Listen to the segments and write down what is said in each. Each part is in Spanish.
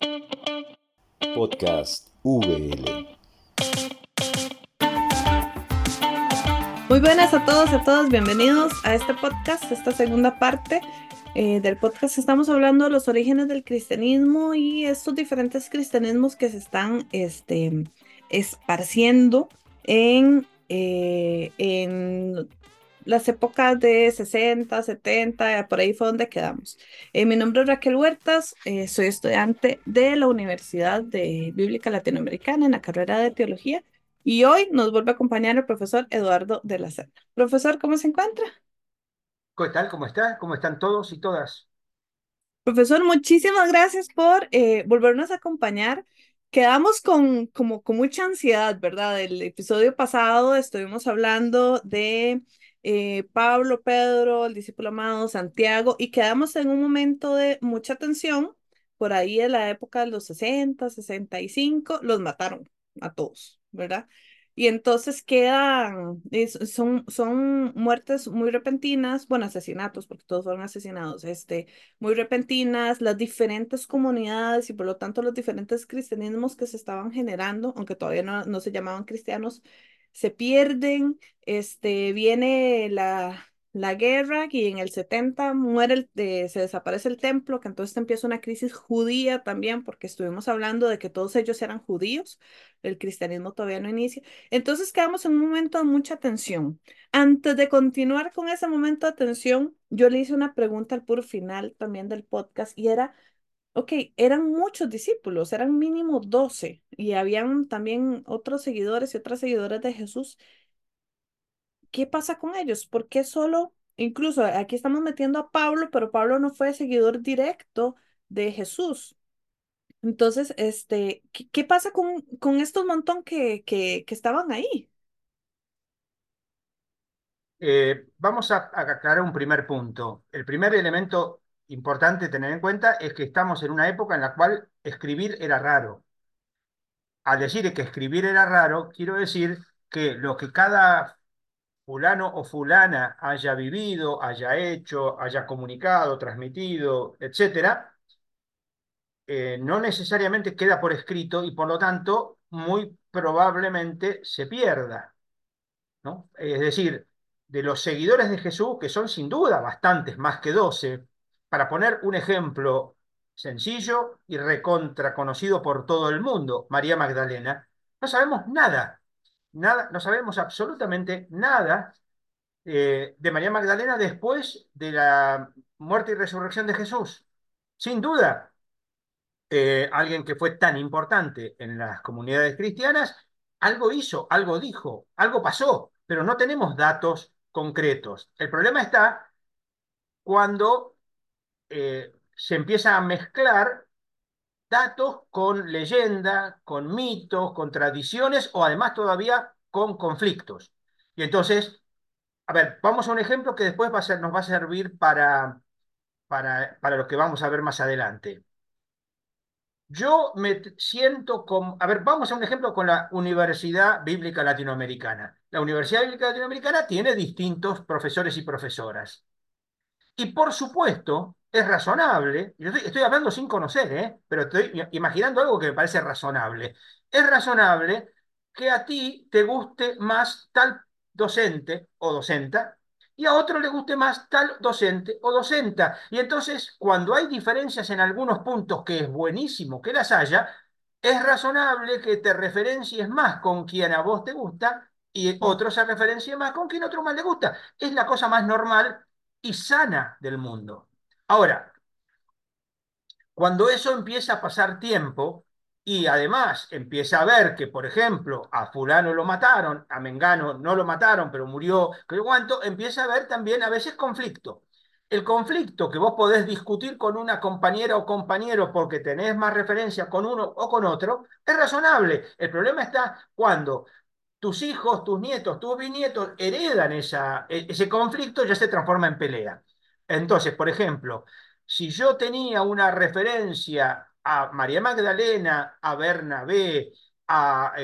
Podcast VL. Muy buenas a todos y a todas, bienvenidos a este podcast, esta segunda parte del podcast. Estamos hablando de los orígenes del cristianismo y estos diferentes cristianismos que se están esparciendo en las épocas de 60, 70, por ahí fue donde quedamos. Mi nombre es Raquel Huertas, soy estudiante de la Universidad Bíblica Latinoamericana en la carrera de Teología. Y hoy nos vuelve a acompañar el profesor Eduardo de la Serna. Profesor, ¿cómo se encuentra? ¿Qué tal? ¿Cómo está? ¿Cómo están todos y todas? Profesor, muchísimas gracias por volvernos a acompañar. Quedamos con mucha ansiedad, ¿verdad? El episodio pasado estuvimos hablando de Pablo, Pedro, el discípulo amado, Santiago, y quedamos en un momento de mucha tensión. Por ahí en la época de los 60, 65, los mataron a todos, ¿verdad? Y entonces son muertes muy repentinas, bueno, asesinatos, porque todos fueron asesinados, muy repentinas, las diferentes comunidades y por lo tanto los diferentes cristianismos que se estaban generando, aunque todavía no se llamaban cristianos, se pierden, viene la guerra y en el 70 se desaparece el templo, que entonces empieza una crisis judía también, porque estuvimos hablando de que todos ellos eran judíos, el cristianismo todavía no inicia. Entonces quedamos en un momento de mucha tensión. Antes de continuar con ese momento de atención, yo le hice una pregunta al puro final también del podcast y era, ok, eran muchos discípulos, eran mínimo 12 y habían también otros seguidores y otras seguidoras de Jesús. ¿Qué pasa con ellos? ¿Por qué solo, incluso aquí estamos metiendo a Pablo, pero Pablo no fue seguidor directo de Jesús? Entonces, ¿qué pasa con estos montón que estaban ahí? Vamos a aclarar un primer punto. El primer elemento importante a tener en cuenta es que estamos en una época en la cual escribir era raro. Al decir que escribir era raro, quiero decir que lo que cada fulano o fulana haya vivido, haya hecho, haya comunicado, transmitido, etcétera, no necesariamente queda por escrito y por lo tanto muy probablemente se pierda, ¿no? Es decir, de los seguidores de Jesús, que son sin duda bastantes, más que 12, para poner un ejemplo sencillo y recontra conocido por todo el mundo, María Magdalena, no sabemos nada, nada, no sabemos absolutamente nada de María Magdalena después de la muerte y resurrección de Jesús. Sin duda, alguien que fue tan importante en las comunidades cristianas, algo hizo, algo dijo, algo pasó, pero no tenemos datos concretos. El problema está cuando se empieza a mezclar datos con leyenda, con mitos, con tradiciones o además todavía con conflictos. Y entonces, a ver, vamos a un ejemplo que después nos va a servir para lo que vamos a ver más adelante. Yo siento como, a ver, vamos a un ejemplo con la Universidad Bíblica Latinoamericana. La Universidad Bíblica Latinoamericana tiene distintos profesores y profesoras. Y por supuesto, es razonable, y estoy hablando sin conocer, pero estoy imaginando algo que me parece razonable. Es razonable que a ti te guste más tal docente o docenta y a otro le guste más tal docente o docenta. Y entonces, cuando hay diferencias en algunos puntos, que es buenísimo que las haya, es razonable que te referencies más con quien a vos te gusta y otro se referencie más con quien otro más le gusta. Es la cosa más normal y sana del mundo. Ahora, cuando eso empieza a pasar tiempo y además empieza a ver que, por ejemplo, a fulano lo mataron, a Mengano no lo mataron, pero murió, que cuánto, empieza a haber también a veces conflicto. El conflicto que vos podés discutir con una compañera o compañero porque tenés más referencia con uno o con otro, es razonable. El problema está cuando tus hijos, tus nietos, tus bisnietos heredan ese conflicto, ya se transforma en pelea. Entonces, por ejemplo, si yo tenía una referencia a María Magdalena, a Bernabé, a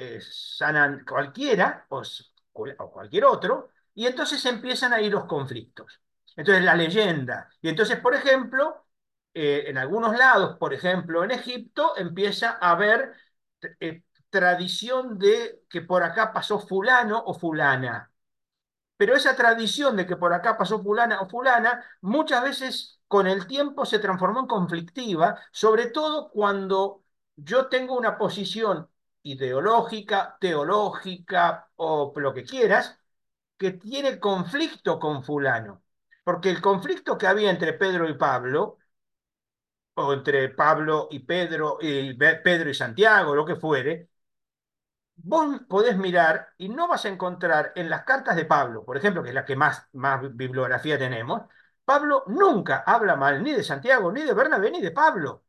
cualquiera, o cualquier otro, y entonces empiezan ahí los conflictos. Entonces, la leyenda. Y entonces, por ejemplo, en algunos lados, por ejemplo en Egipto, empieza a haber tradición de que por acá pasó fulano o fulana. Pero esa tradición de que por acá pasó fulana o fulana, muchas veces con el tiempo se transformó en conflictiva, sobre todo cuando yo tengo una posición ideológica, teológica o lo que quieras, que tiene conflicto con fulano. Porque el conflicto que había entre Pedro y Pablo, o entre Pablo y Pedro, y Pedro y Santiago, lo que fuere, vos podés mirar y no vas a encontrar en las cartas de Pablo, por ejemplo, que es la que más bibliografía tenemos, Pablo nunca habla mal ni de Santiago, ni de Bernabé, ni de Pablo.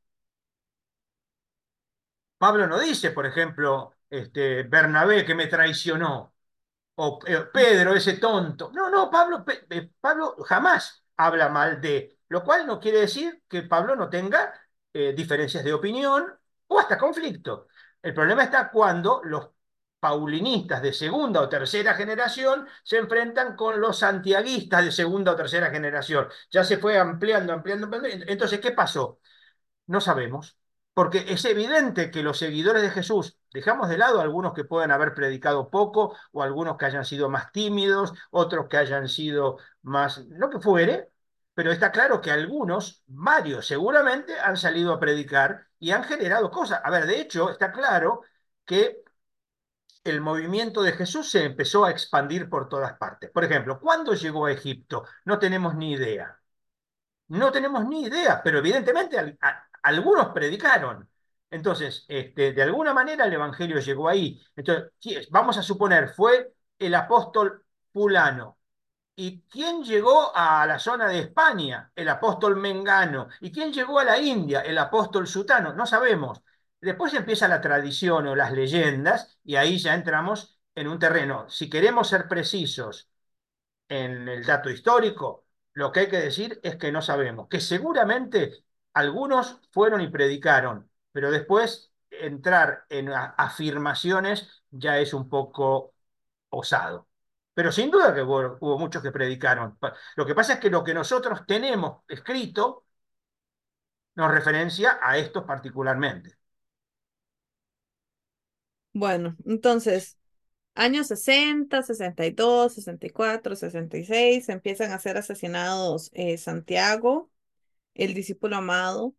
Pablo no dice, por ejemplo, Bernabé que me traicionó, o Pedro, ese tonto. No, no, Pablo jamás habla mal de, lo cual no quiere decir que Pablo no tenga diferencias de opinión o hasta conflicto. El problema está cuando los paulinistas de segunda o tercera generación se enfrentan con los santiaguistas de segunda o tercera generación. Ya se fue ampliando, ampliando, ampliando. Entonces, ¿qué pasó? No sabemos, porque es evidente que los seguidores de Jesús, dejamos de lado algunos que pueden haber predicado poco, o algunos que hayan sido más tímidos, otros que hayan sido más, lo que fuere, pero está claro que algunos, varios seguramente, han salido a predicar y han generado cosas. A ver, de hecho, está claro que el movimiento de Jesús se empezó a expandir por todas partes. Por ejemplo, ¿cuándo llegó a Egipto? No tenemos ni idea. No tenemos ni idea, pero evidentemente algunos predicaron. Entonces, de alguna manera el Evangelio llegó ahí. Entonces, vamos a suponer, fue el apóstol fulano. ¿Y quién llegó a la zona de España? El apóstol Mengano. ¿Y quién llegó a la India? El apóstol Sutano. No sabemos. Después empieza la tradición o las leyendas y ahí ya entramos en un terreno. Si queremos ser precisos en el dato histórico, lo que hay que decir es que no sabemos, que seguramente algunos fueron y predicaron, pero después entrar en afirmaciones ya es un poco osado. Pero sin duda que hubo muchos que predicaron. Lo que pasa es que lo que nosotros tenemos escrito nos referencia a estos particularmente. Bueno, entonces, años 60, 62, 64, 66, empiezan a ser asesinados Santiago, el discípulo amado,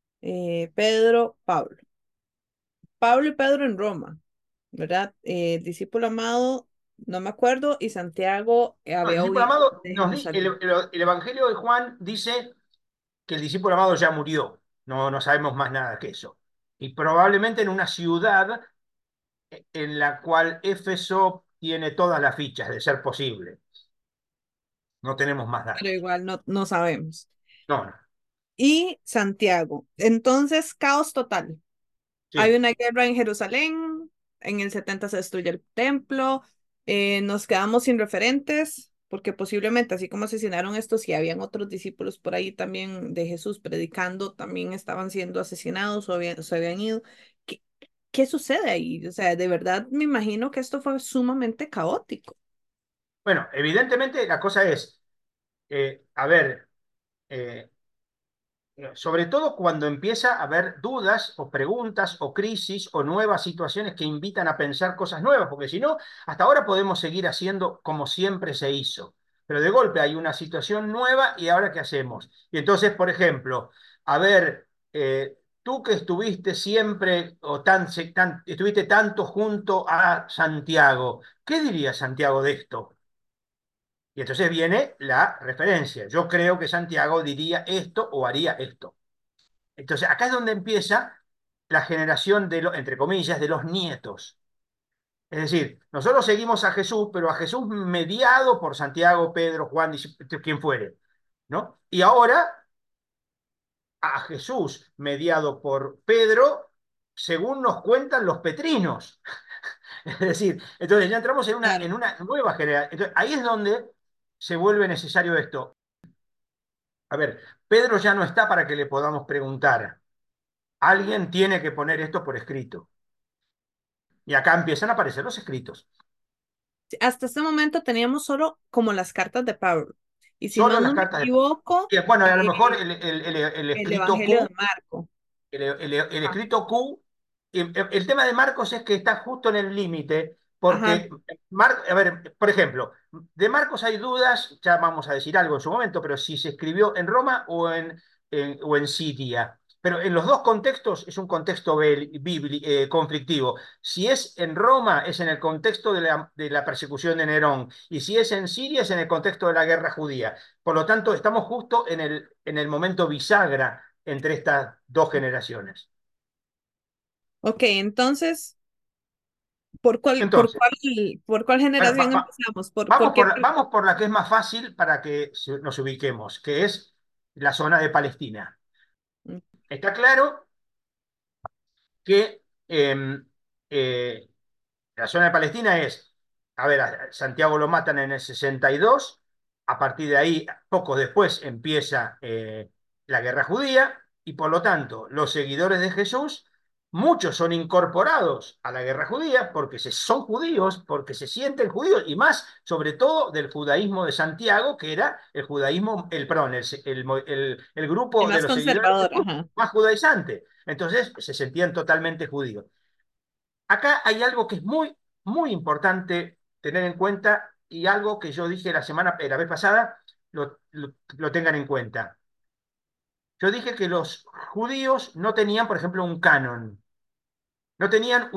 Pedro, Pablo. Pablo y Pedro en Roma, ¿verdad? El discípulo amado, no me acuerdo, y Santiago No, el había discípulo huido amado, de Jerusalén. el Evangelio de Juan dice que el discípulo amado ya murió. No, no sabemos más nada que eso. Y probablemente en una ciudad en la cual Éfeso tiene todas las fichas de ser posible. No tenemos más Pero datos. igual no sabemos. No, no. Y Santiago. Entonces, caos total. Hay Sí. una guerra en Jerusalén, en el 70 se destruye el templo, nos quedamos sin referentes, porque posiblemente, así como asesinaron estos, y habían otros discípulos por ahí también de Jesús predicando, también estaban siendo asesinados o se habían ido. ¿Qué, qué sucede ahí? O sea, de verdad me imagino que esto fue sumamente caótico. Bueno, evidentemente la cosa es, a ver, eh, sobre todo cuando empieza a haber dudas o preguntas o crisis o nuevas situaciones que invitan a pensar cosas nuevas, porque si no, hasta ahora podemos seguir haciendo como siempre se hizo. Pero de golpe hay una situación nueva y ahora ¿qué hacemos? Y entonces, por ejemplo, a ver, tú que estuviste siempre o estuviste tanto junto a Santiago, ¿qué diría Santiago de esto? Y entonces viene la referencia. Yo creo que Santiago diría esto o haría esto. Entonces, acá es donde empieza la generación de, entre comillas, de los nietos. Es decir, nosotros seguimos a Jesús, pero a Jesús mediado por Santiago, Pedro, Juan, quien fuere, ¿no? Y ahora a Jesús mediado por Pedro, según nos cuentan los petrinos. Es decir, entonces ya entramos Claro. en una nueva generación. Entonces, ahí es donde se vuelve necesario esto. A ver, Pedro ya no está para que le podamos preguntar. Alguien tiene que poner esto por escrito. Y acá empiezan a aparecer los escritos. Hasta este momento teníamos solo como las cartas de Pablo. Y si Solo no, las no me cartas de Pablo. equivoco, Y, bueno, a lo mejor el el escrito Evangelio de Q. Marco. El Ah, escrito Q, el tema de Marcos es que está justo en el límite, ajá. porque, a ver, por ejemplo, de Marcos hay dudas, ya vamos a decir algo en su momento, pero si se escribió en Roma o en Siria. Pero en los dos contextos es un contexto conflictivo. Si es en Roma, es en el contexto de la persecución de Nerón, y si es en Siria, es en el contexto de la guerra judía. Por lo tanto, estamos justo en el momento bisagra entre estas dos generaciones. Ok, entonces, Entonces, por cuál bueno, generación empezamos? ¿Por vamos qué? vamos por la que es más fácil para que nos ubiquemos, que es la zona de Palestina. Está claro que eh, la zona de Palestina es, a ver, a Santiago lo matan en el 62, a partir de ahí, poco después empieza la guerra judía, y por lo tanto, los seguidores de Jesús, muchos son incorporados a la guerra judía porque son judíos, porque se sienten judíos, y más, sobre todo, del judaísmo de Santiago, que era el judaísmo, perdón, el El grupo de más los seguidores de conservador, Jesús ajá. más judaizante. Entonces, se sentían totalmente judíos. Acá hay algo que es muy, muy importante tener en cuenta y algo que yo dije la vez pasada, lo tengan en cuenta. Yo dije que los judíos no tenían, por ejemplo, un canon, no tenían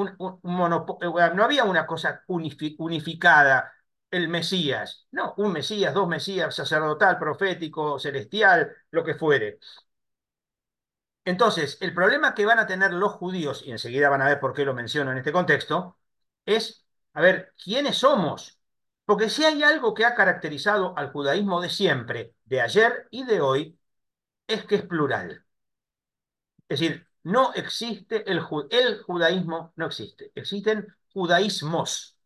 no había una cosa unificada, el Mesías, no, un Mesías, dos Mesías, sacerdotal, profético, celestial, lo que fuere. Entonces, el problema que van a tener los judíos, y enseguida van a ver por qué lo menciono en este contexto, es, a ver, ¿quiénes somos? Porque si hay algo que ha caracterizado al judaísmo de siempre, de ayer y de hoy, es que es plural. Es decir, no existe el judaísmo, no existe. Existen judaísmos.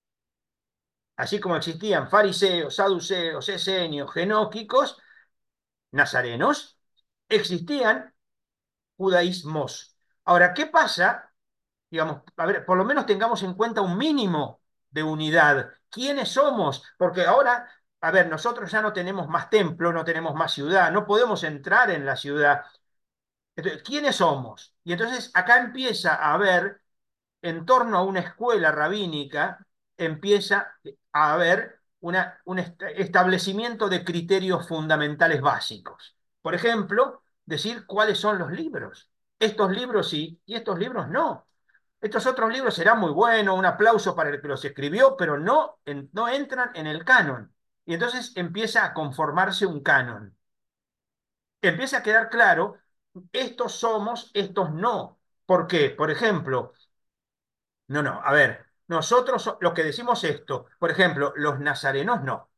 Así como existían fariseos, saduceos, esenios, genóquicos, nazarenos, existían judaísmos. Ahora, ¿qué pasa? Digamos, a ver, por lo menos tengamos en cuenta un mínimo de unidad. ¿Quiénes somos? Porque ahora, a ver, nosotros ya no tenemos más templo, no tenemos más ciudad, no podemos entrar en la ciudad. Entonces, ¿quiénes somos? Y entonces acá empieza a haber, en torno a una escuela rabínica, empieza a haber un establecimiento de criterios fundamentales básicos. Por ejemplo, decir cuáles son los libros. Estos libros sí y estos libros no. Estos otros libros serán muy buenos, un aplauso para el que los escribió, pero no entran en el canon. Y entonces empieza a conformarse un canon. Empieza a quedar claro, estos somos, estos no. ¿Por qué? Por ejemplo, no, a ver, nosotros los que decimos esto, por ejemplo, los nazarenos no.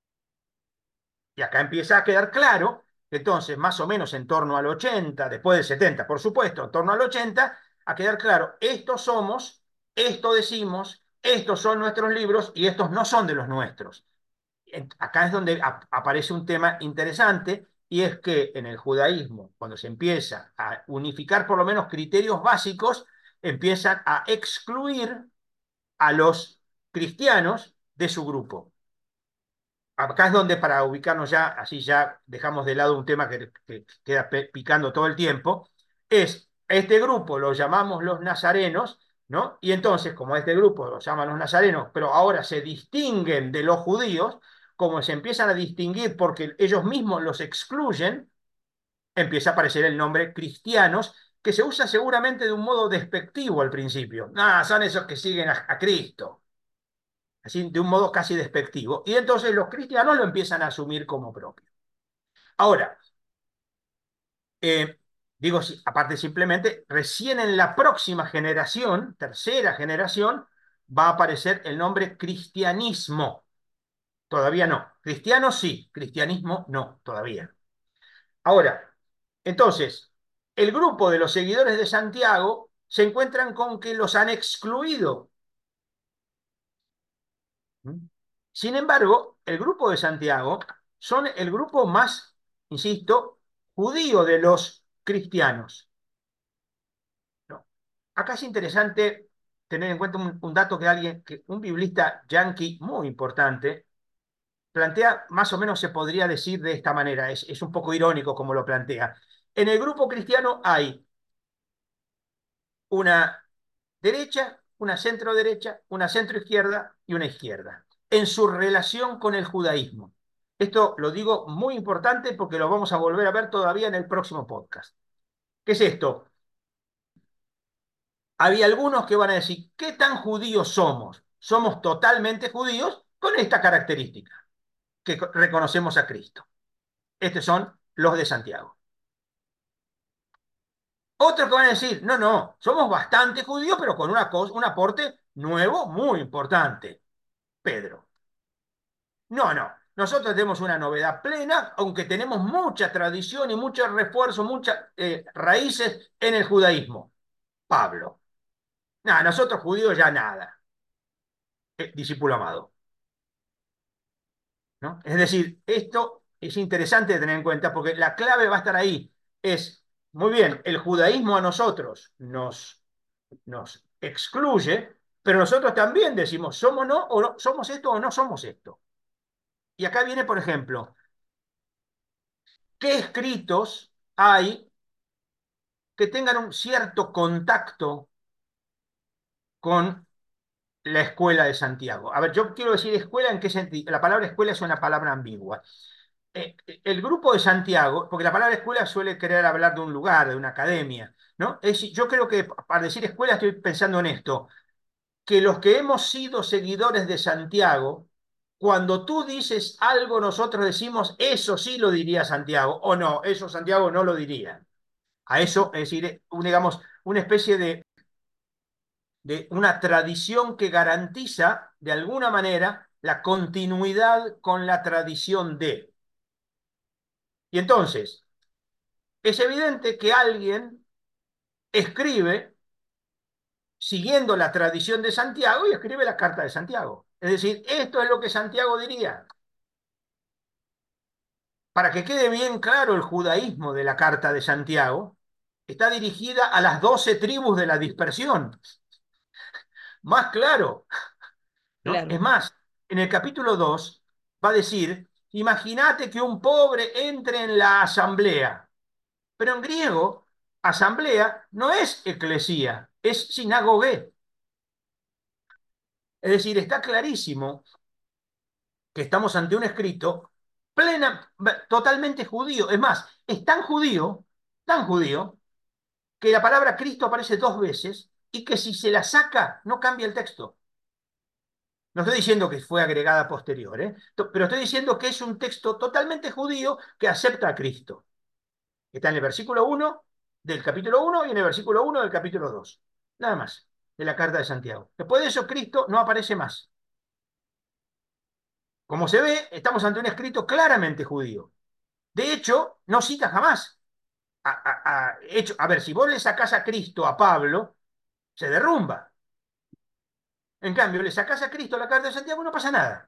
Y acá empieza a quedar claro que entonces, más o menos en torno al 80, después del 70, por supuesto, en torno al 80, a quedar claro, estos somos, esto decimos, estos son nuestros libros y estos no son de los nuestros. Acá es donde aparece un tema interesante y es que en el judaísmo, cuando se empieza a unificar por lo menos criterios básicos, empiezan a excluir a los cristianos de su grupo. Acá es donde, para ubicarnos ya, así ya dejamos de lado un tema que queda picando todo el tiempo, es este grupo lo llamamos los nazarenos, ¿no? Y entonces, como este grupo lo llaman los nazarenos, pero ahora se distinguen de los judíos, como se empiezan a distinguir porque ellos mismos los excluyen, empieza a aparecer el nombre cristianos, que se usa seguramente de un modo despectivo al principio. Ah, son esos que siguen a Cristo, así de un modo casi despectivo. Y entonces los cristianos lo empiezan a asumir como propio. Ahora, eh, digo, aparte simplemente, recién en la próxima generación, tercera generación, va a aparecer el nombre cristianismo. Todavía no. Cristiano sí, cristianismo no, todavía. Ahora, entonces, el grupo de los seguidores de Santiago se encuentran con que los han excluido. Sin embargo, el grupo de Santiago son el grupo más, insisto, judío de los cristianos. ¿No? Acá es interesante tener en cuenta un dato que un biblista yanqui muy importante, plantea, más o menos se podría decir de esta manera, es un poco irónico como lo plantea. En el grupo cristiano hay una derecha, una centro derecha, una centro izquierda y una izquierda, en su relación con el judaísmo. Esto lo digo muy importante porque lo vamos a volver a ver todavía en el próximo podcast. ¿Qué es esto? Había algunos que van a decir, ¿qué tan judíos somos? Somos totalmente judíos con esta característica, que reconocemos a Cristo. Estos son los de Santiago. Otros que van a decir, no, no, somos bastante judíos, pero con un aporte nuevo muy importante. Pedro. No, no. Nosotros tenemos una novedad plena, aunque tenemos mucha tradición y mucho refuerzo, muchas raíces en el judaísmo. Pablo. Nada, nosotros judíos ya nada. Discípulo amado. ¿No? Es decir, esto es interesante de tener en cuenta porque la clave va a estar ahí. Es, muy bien, el judaísmo a nosotros nos excluye, pero nosotros también decimos, somos no, o no, somos esto o no somos esto. Y acá viene, por ejemplo, ¿qué escritos hay que tengan un cierto contacto con la escuela de Santiago? A ver, yo quiero decir escuela en qué sentido. La palabra escuela es una palabra ambigua. El grupo de Santiago, porque la palabra escuela suele querer hablar de un lugar, de una academia, ¿no? Yo creo que para decir escuela estoy pensando en esto, que los que hemos sido seguidores de Santiago, cuando tú dices algo, nosotros decimos, eso sí lo diría Santiago, o no, eso Santiago no lo diría. A eso, es decir, digamos, una especie de una tradición que garantiza, de alguna manera, la continuidad con la tradición de. Y entonces, es evidente que alguien escribe siguiendo la tradición de Santiago y escribe la carta de Santiago. Es decir, esto es lo que Santiago diría. Para que quede bien claro el judaísmo de la carta de Santiago, está dirigida a las 12 tribus de la dispersión. Más claro, ¿no? Claro. Es más, en el capítulo 2 va a decir, imagínate que un pobre entre en la asamblea. Pero en griego, asamblea no es eclesía, es sinagogue. Es decir, está clarísimo que estamos ante un escrito totalmente judío. Es más, es tan judío, que la palabra Cristo aparece 2 veces y que si se la saca, no cambia el texto. No estoy diciendo que fue agregada posterior, pero estoy diciendo que es un texto totalmente judío que acepta a Cristo. Está en el versículo 1 del capítulo 1 y en el versículo 1 del capítulo 2. Nada más, de la carta de Santiago. Después de eso, Cristo no aparece más. Como se ve, estamos ante un escrito claramente judío. De hecho, no cita jamás. A ver, si vos le sacás a Cristo a Pablo, se derrumba. En cambio, le sacás a Cristo la carta de Santiago y no pasa nada.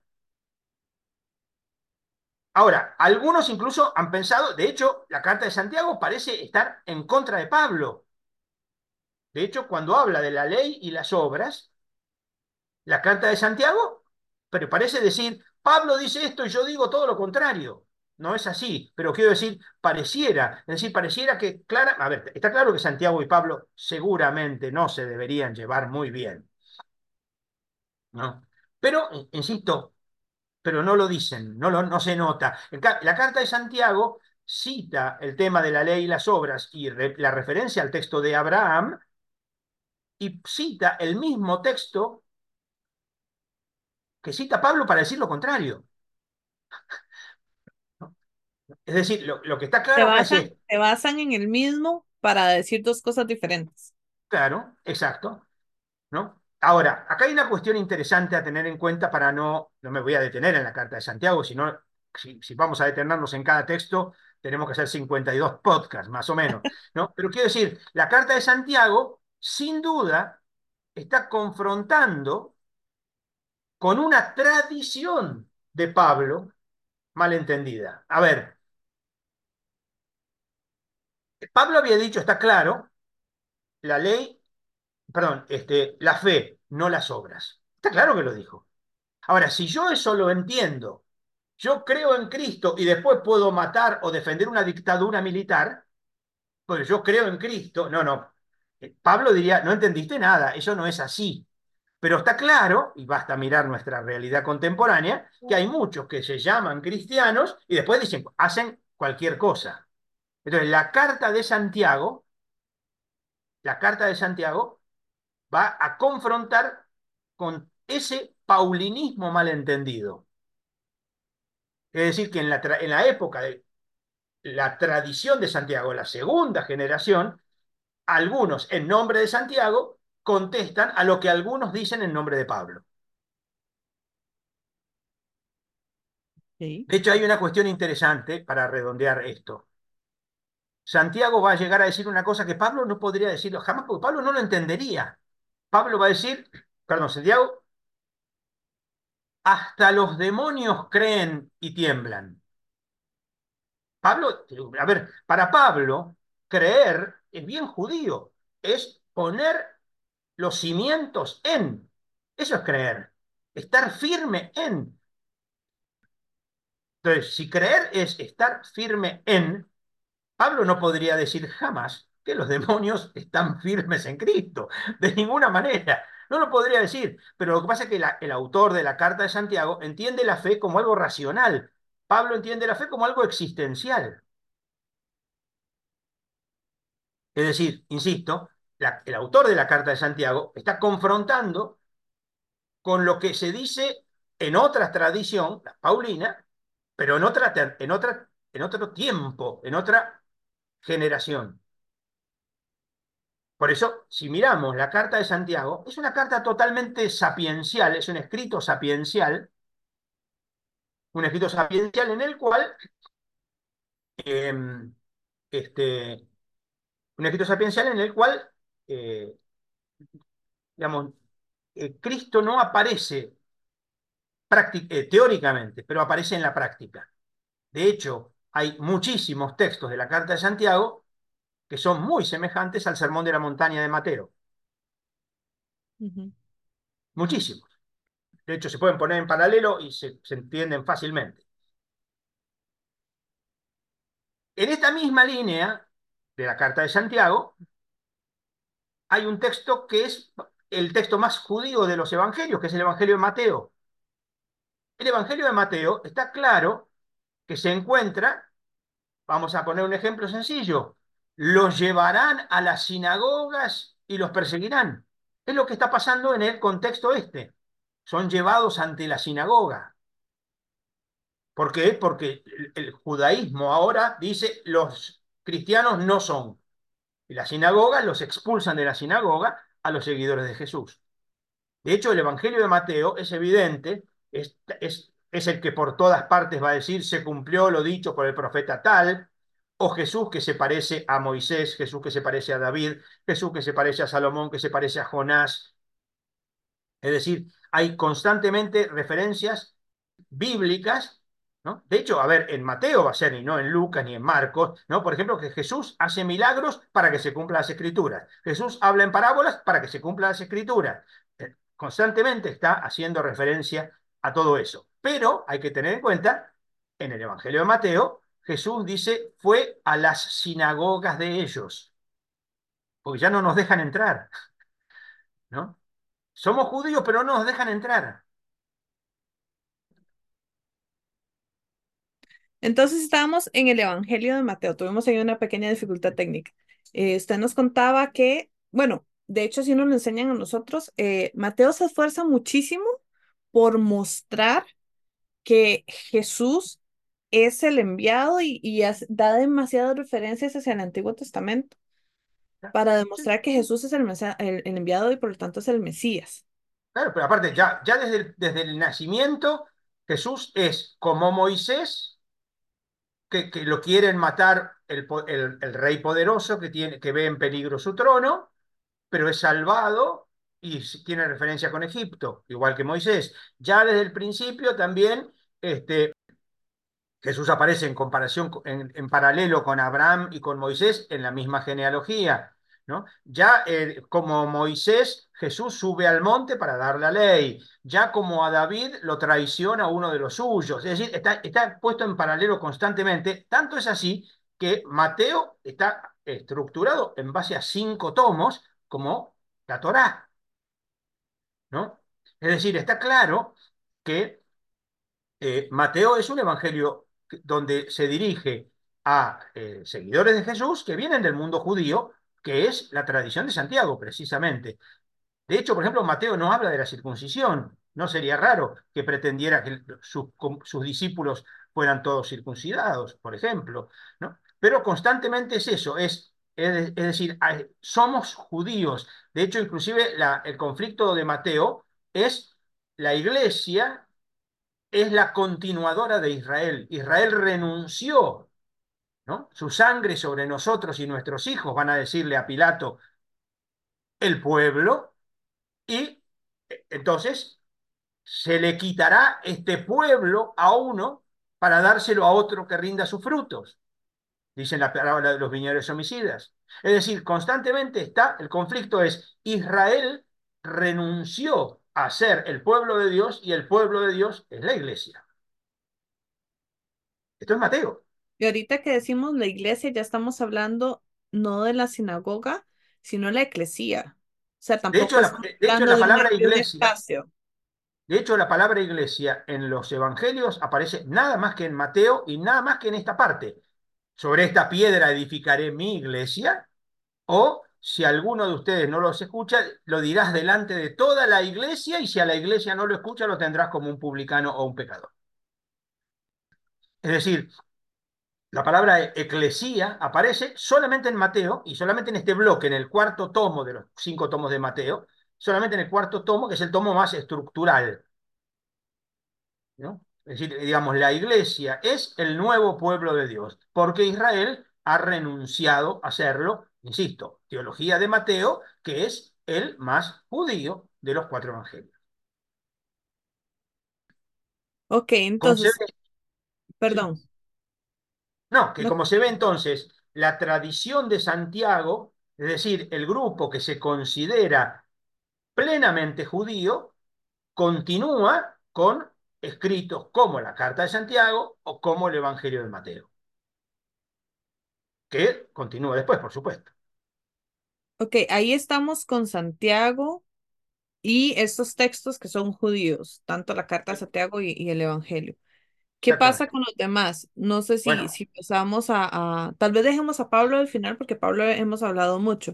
Ahora, algunos incluso han pensado, de hecho, la carta de Santiago parece estar en contra de Pablo. De hecho, cuando habla de la ley y las obras, la carta de Santiago, pero parece decir, Pablo dice esto y yo digo todo lo contrario. No es así, pero quiero decir, pareciera, es decir, pareciera que a ver, está claro que Santiago y Pablo seguramente no se deberían llevar muy bien, ¿no? Pero, insisto, pero no lo dicen, no se nota. La carta de Santiago cita el tema de la ley y las obras y la referencia al texto de Abraham y cita el mismo texto que cita Pablo para decir lo contrario. Es decir, lo que está claro acá es esto. Se basan en el mismo para decir dos cosas diferentes. Claro, exacto, ¿no? Ahora, acá hay una cuestión interesante a tener en cuenta para no me voy a detener en la Carta de Santiago, sino, si vamos a detenernos en cada texto, tenemos que hacer 52 podcasts, más o menos, ¿no? Pero quiero decir, la Carta de Santiago, sin duda, está confrontando con una tradición de Pablo malentendida. A ver, Pablo había dicho, está claro, la ley, perdón, la fe, no las obras. Está claro que lo dijo. Ahora, si yo eso lo entiendo yo creo en Cristo y después puedo matar o defender una dictadura militar, pues yo creo en Cristo. No, no. Pablo diría, no entendiste nada, eso no es así. Pero está claro, y basta mirar nuestra realidad contemporánea, que hay muchos que se llaman cristianos y después dicen, hacen cualquier cosa. Entonces, la carta de Santiago va a confrontar con ese paulinismo malentendido. Es decir, que en la época de la tradición de Santiago, la segunda generación, algunos en nombre de Santiago contestan a lo que algunos dicen en nombre de Pablo. Sí. De hecho, hay una cuestión interesante para redondear esto. Santiago va a llegar a decir una cosa que Pablo no podría decirlo jamás, porque Pablo no lo entendería. Pablo va a decir, perdón, Santiago, hasta los demonios creen y tiemblan. Pablo, a ver, para Pablo, creer es bien judío, es poner los cimientos en. Eso es creer, estar firme en. Entonces, si creer es estar firme en, Pablo no podría decir jamás que los demonios están firmes en Cristo, de ninguna manera. No lo podría decir, pero lo que pasa es que el autor de la carta de Santiago entiende la fe como algo racional. Pablo entiende la fe como algo existencial. Es decir, insisto, el autor de la carta de Santiago está confrontando con lo que se dice en otra tradición, la paulina, pero en otro tiempo, en otra generación. Por eso, si miramos la carta de Santiago, es una carta totalmente sapiencial, es un escrito sapiencial en el cual, eh, este, un escrito sapiencial en el cual, eh, digamos, Cristo no aparece teóricamente, pero aparece en la práctica. De hecho, hay muchísimos textos de la carta de Santiago que son muy semejantes al Sermón de la Montaña de Mateo. Ujú. Muchísimos. De hecho, se pueden poner en paralelo y se entienden fácilmente. En esta misma línea de la carta de Santiago, hay un texto que es el texto más judío de los evangelios, que es el Evangelio de Mateo. El Evangelio de Mateo está claro que se encuentra, vamos a poner un ejemplo sencillo, los llevarán a las sinagogas y los perseguirán. Es lo que está pasando en el contexto este. Son llevados ante la sinagoga. ¿Por qué? Porque el judaísmo ahora dice los cristianos no son. Y las sinagogas los expulsan de la sinagoga a los seguidores de Jesús. De hecho, el Evangelio de Mateo es evidente, es el que por todas partes va a decir, se cumplió lo dicho por el profeta tal, o Jesús que se parece a Moisés, Jesús que se parece a David, Jesús que se parece a Salomón, que se parece a Jonás. Es decir, hay constantemente referencias bíblicas, ¿no? De hecho, a ver, en Mateo va a ser, y no en Lucas ni en Marcos, ¿no? Por ejemplo, que Jesús hace milagros para que se cumplan las escrituras. Jesús habla en parábolas para que se cumplan las escrituras. Constantemente está haciendo referencia a todo eso. Pero hay que tener en cuenta, en el Evangelio de Mateo, Jesús dice, fue a las sinagogas de ellos, porque ya no nos dejan entrar, ¿no? Somos judíos, pero no nos dejan entrar. Entonces estábamos en el Evangelio de Mateo. Tuvimos ahí una pequeña dificultad técnica. Usted nos contaba que, bueno, de hecho, si nos lo enseñan a nosotros, Mateo se esfuerza muchísimo por mostrar que Jesús es el enviado y da demasiadas referencias hacia el Antiguo Testamento para Sí, demostrar que Jesús es el enviado y por lo tanto es el Mesías. claro, pero aparte, ya desde el nacimiento, Jesús es como Moisés, que lo quieren matar el rey poderoso que ve en peligro su trono, pero es salvado y tiene referencia con Egipto, igual que Moisés. Ya desde el principio también Jesús aparece en comparación, en paralelo con Abraham y con Moisés en la misma genealogía. ¿no? Ya como Moisés, Jesús sube al monte para dar la ley. Ya como a David lo traiciona uno de los suyos. Es decir, está puesto en paralelo constantemente. Tanto es así que Mateo está estructurado en base a 5 tomos como la Torá, ¿no? Es decir, está claro que Mateo es un evangelio donde se dirige a seguidores de Jesús que vienen del mundo judío, que es la tradición de Santiago, precisamente. De hecho, por ejemplo, Mateo no habla de la circuncisión. No sería raro que pretendiera que sus discípulos fueran todos circuncidados, por ejemplo, ¿no? Pero constantemente es eso, es decir, somos judíos. De hecho, inclusive el conflicto de Mateo es la iglesia es la continuadora de Israel. Israel renunció, ¿no? Su sangre sobre nosotros y nuestros hijos, van a decirle a Pilato, el pueblo, y entonces se le quitará este pueblo a uno para dárselo a otro que rinda sus frutos, dicen la parábola de los viñadores homicidas. Es decir, constantemente el conflicto es Israel renunció a ser el pueblo de Dios y el pueblo de Dios es la iglesia. Esto es Mateo. Y ahorita que decimos la iglesia, ya estamos hablando no de la sinagoga, sino la eclesía. O sea, De tampoco hecho, estamos la hablando de, palabra de un iglesia, espacio. de hecho, la palabra iglesia en los evangelios aparece nada más que en Mateo y nada más que en esta parte. Sobre esta piedra edificaré mi iglesia, o si alguno de ustedes no los escucha, lo dirás delante de toda la iglesia, y si a la iglesia no lo escucha, lo tendrás como un publicano o un pecador. Es decir, la palabra eclesía aparece solamente en Mateo y solamente en este bloque, en el cuarto tomo de los 5 tomos de Mateo, solamente en el cuarto tomo, que es el tomo más estructural, ¿no? Es decir, digamos, la iglesia es el nuevo pueblo de Dios, porque Israel ha renunciado a serlo, insisto, teología de Mateo, que es el más judío de los 4 evangelios. Ok, Como se entonces, ve, sí. perdón. No, que No, como se ve entonces, la tradición de Santiago, es decir, el grupo que se considera plenamente judío, continúa con escritos como la Carta de Santiago o como el Evangelio de Mateo, que continúa después, por supuesto. ok, ahí estamos con Santiago y estos textos que son judíos, tanto la carta de Santiago y el Evangelio. ¿Qué pasa Exactamente. con los demás? No sé si, Bueno, si pasamos tal vez dejemos a Pablo al final porque Pablo hemos hablado mucho.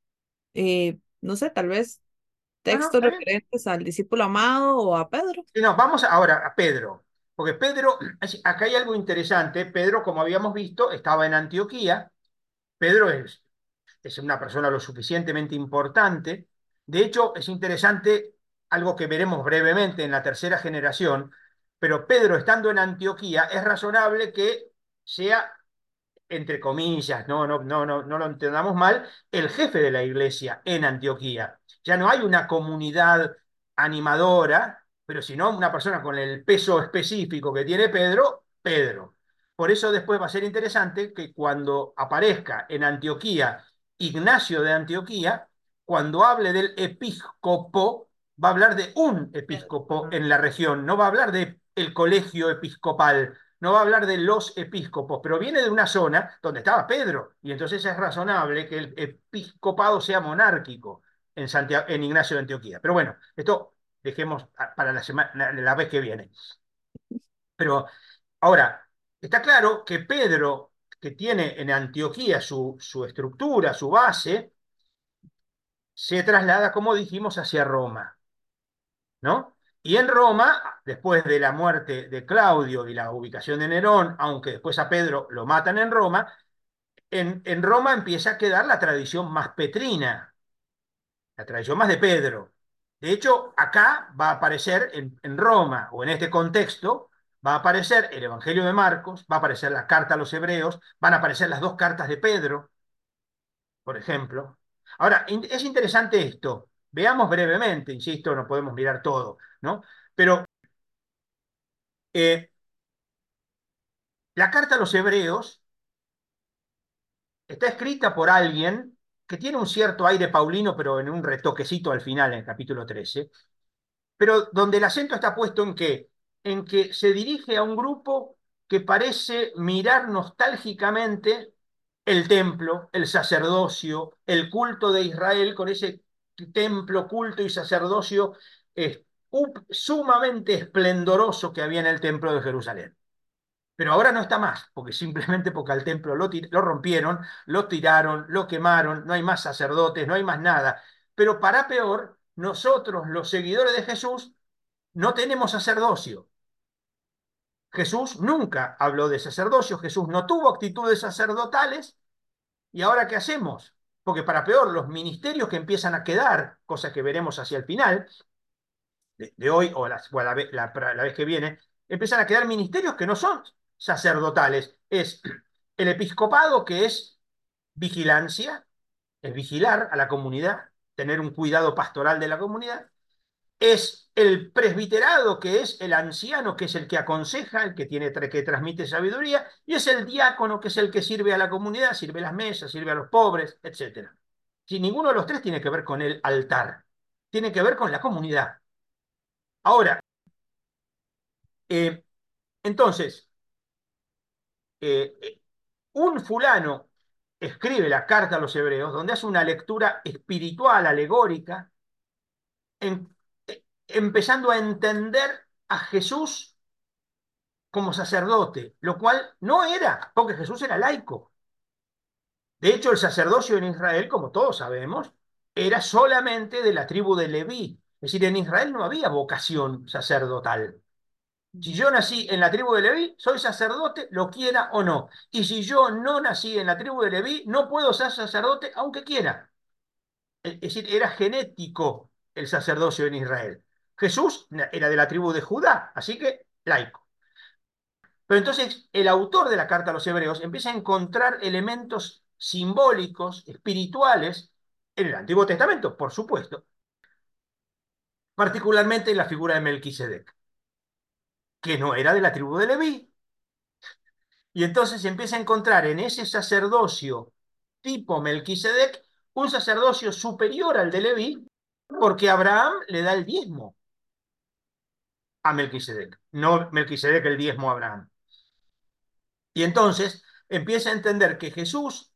No sé, tal vez bueno, textos está bien. referentes al discípulo amado o a Pedro. Y no, vamos ahora a Pedro, porque Pedro, acá hay algo interesante. Pedro, como habíamos visto, estaba en Antioquía. Pedro es una persona lo suficientemente importante. De hecho, es interesante algo que veremos brevemente en la tercera generación, pero Pedro, estando en Antioquía, es razonable que sea, entre comillas, no lo entendamos mal, el jefe de la iglesia en Antioquía. Ya no hay una comunidad animadora, pero sino una persona con el peso específico que tiene Pedro, Pedro. Por eso después va a ser interesante que cuando aparezca en Antioquía Ignacio de Antioquía, cuando hable del episcopo, va a hablar de un episcopo Ajá. en la región, no va a hablar de el colegio episcopal, no va a hablar de los episcopos, pero viene de una zona donde estaba Pedro, y entonces es razonable que el episcopado sea monárquico en Ignacio de Antioquía. Pero bueno, esto dejemos para la vez que viene. Pero ahora, está claro que Pedro, que tiene en Antioquía su estructura, su base, se traslada, como dijimos, hacia Roma, ¿no? Y en Roma, después de la muerte de Claudio y la ubicación de Nerón, aunque después a Pedro lo matan en Roma, en Roma empieza a quedar la tradición más petrina, la tradición más de Pedro. De hecho, acá va a aparecer en Roma, o en este contexto, va a aparecer el Evangelio de Marcos, va a aparecer la carta a los Hebreos, van a aparecer las 2 cartas de Pedro, por ejemplo. Ahora, es interesante esto. Veamos brevemente, insisto, no podemos mirar todo, ¿no? Pero la carta a los Hebreos está escrita por alguien que tiene un cierto aire paulino, pero en un retoquecito al final, en el capítulo 13, pero donde el acento está puesto en que se dirige a un grupo que parece mirar nostálgicamente el templo, el sacerdocio, el culto de Israel, con ese templo, culto y sacerdocio sumamente esplendoroso que había en el templo de Jerusalén. Pero ahora no está más, porque simplemente porque al templo lo rompieron, lo tiraron, lo quemaron, no hay más sacerdotes, no hay más nada. Pero para peor, nosotros, los seguidores de Jesús, no tenemos sacerdocio. Jesús nunca habló de sacerdocio, Jesús no tuvo actitudes sacerdotales, ¿y ahora qué hacemos? Porque para peor, los ministerios que empiezan a quedar, cosa que veremos hacia el final de hoy o la vez que viene, empiezan a quedar ministerios que no son sacerdotales. Es el episcopado, que es vigilancia, es vigilar a la comunidad, tener un cuidado pastoral de la comunidad. Es el presbiterado, que es el anciano, que es el que aconseja, el que que transmite sabiduría, y es el diácono, que es el que sirve a la comunidad, sirve las mesas, sirve a los pobres, etc. Si ninguno de los tres tiene que ver con el altar, tiene que ver con la comunidad. Ahora, eh, entonces, un fulano escribe la carta a los hebreos, donde hace una lectura espiritual, alegórica, en, empezando a entender a Jesús como sacerdote, lo cual no era, porque Jesús era laico. De hecho, el sacerdocio en Israel, como todos sabemos, era solamente de la tribu de Leví. Es decir, en Israel no había vocación sacerdotal. Si yo nací en la tribu de Leví, soy sacerdote, lo quiera o no. Y si yo no nací en la tribu de Leví, no puedo ser sacerdote aunque quiera. Es decir, era genético el sacerdocio en Israel. Jesús era de la tribu de Judá, así que laico. Pero entonces el autor de la carta a los hebreos empieza a encontrar elementos simbólicos, espirituales, en el Antiguo Testamento, por supuesto, particularmente en la figura de Melquisedec, que no era de la tribu de Leví. Y entonces empieza a encontrar en ese sacerdocio tipo Melquisedec un sacerdocio superior al de Leví, porque Abraham le da el diezmo a Melquisedec, no Melquisedec el diezmo a Abraham. Y entonces empieza a entender que Jesús,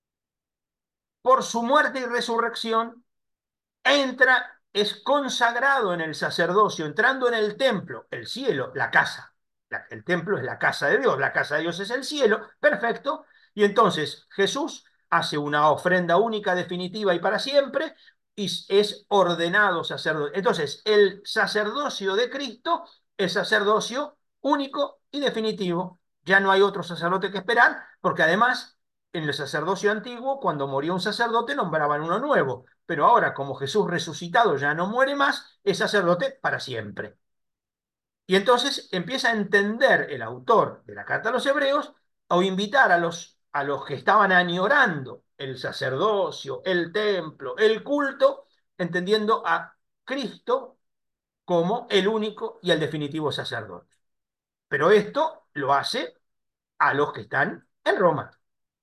por su muerte y resurrección, entra, es consagrado en el sacerdocio, entrando en el templo, el cielo, la casa. El templo es la casa de Dios, la casa de Dios es el cielo, perfecto. Y entonces Jesús hace una ofrenda única, definitiva y para siempre, y es ordenado sacerdote. Entonces, el sacerdocio de Cristo es sacerdocio único y definitivo. Ya no hay otro sacerdote que esperar, porque además, en el sacerdocio antiguo, cuando moría un sacerdote, nombraban uno nuevo. Pero ahora, como Jesús resucitado ya no muere más, es sacerdote para siempre. Y entonces empieza a entender el autor de la carta a los hebreos o invitar a los que estaban añorando el sacerdocio, el templo, el culto, entendiendo a Cristo como el único y el definitivo sacerdote. Pero esto lo hace a los que están en Roma.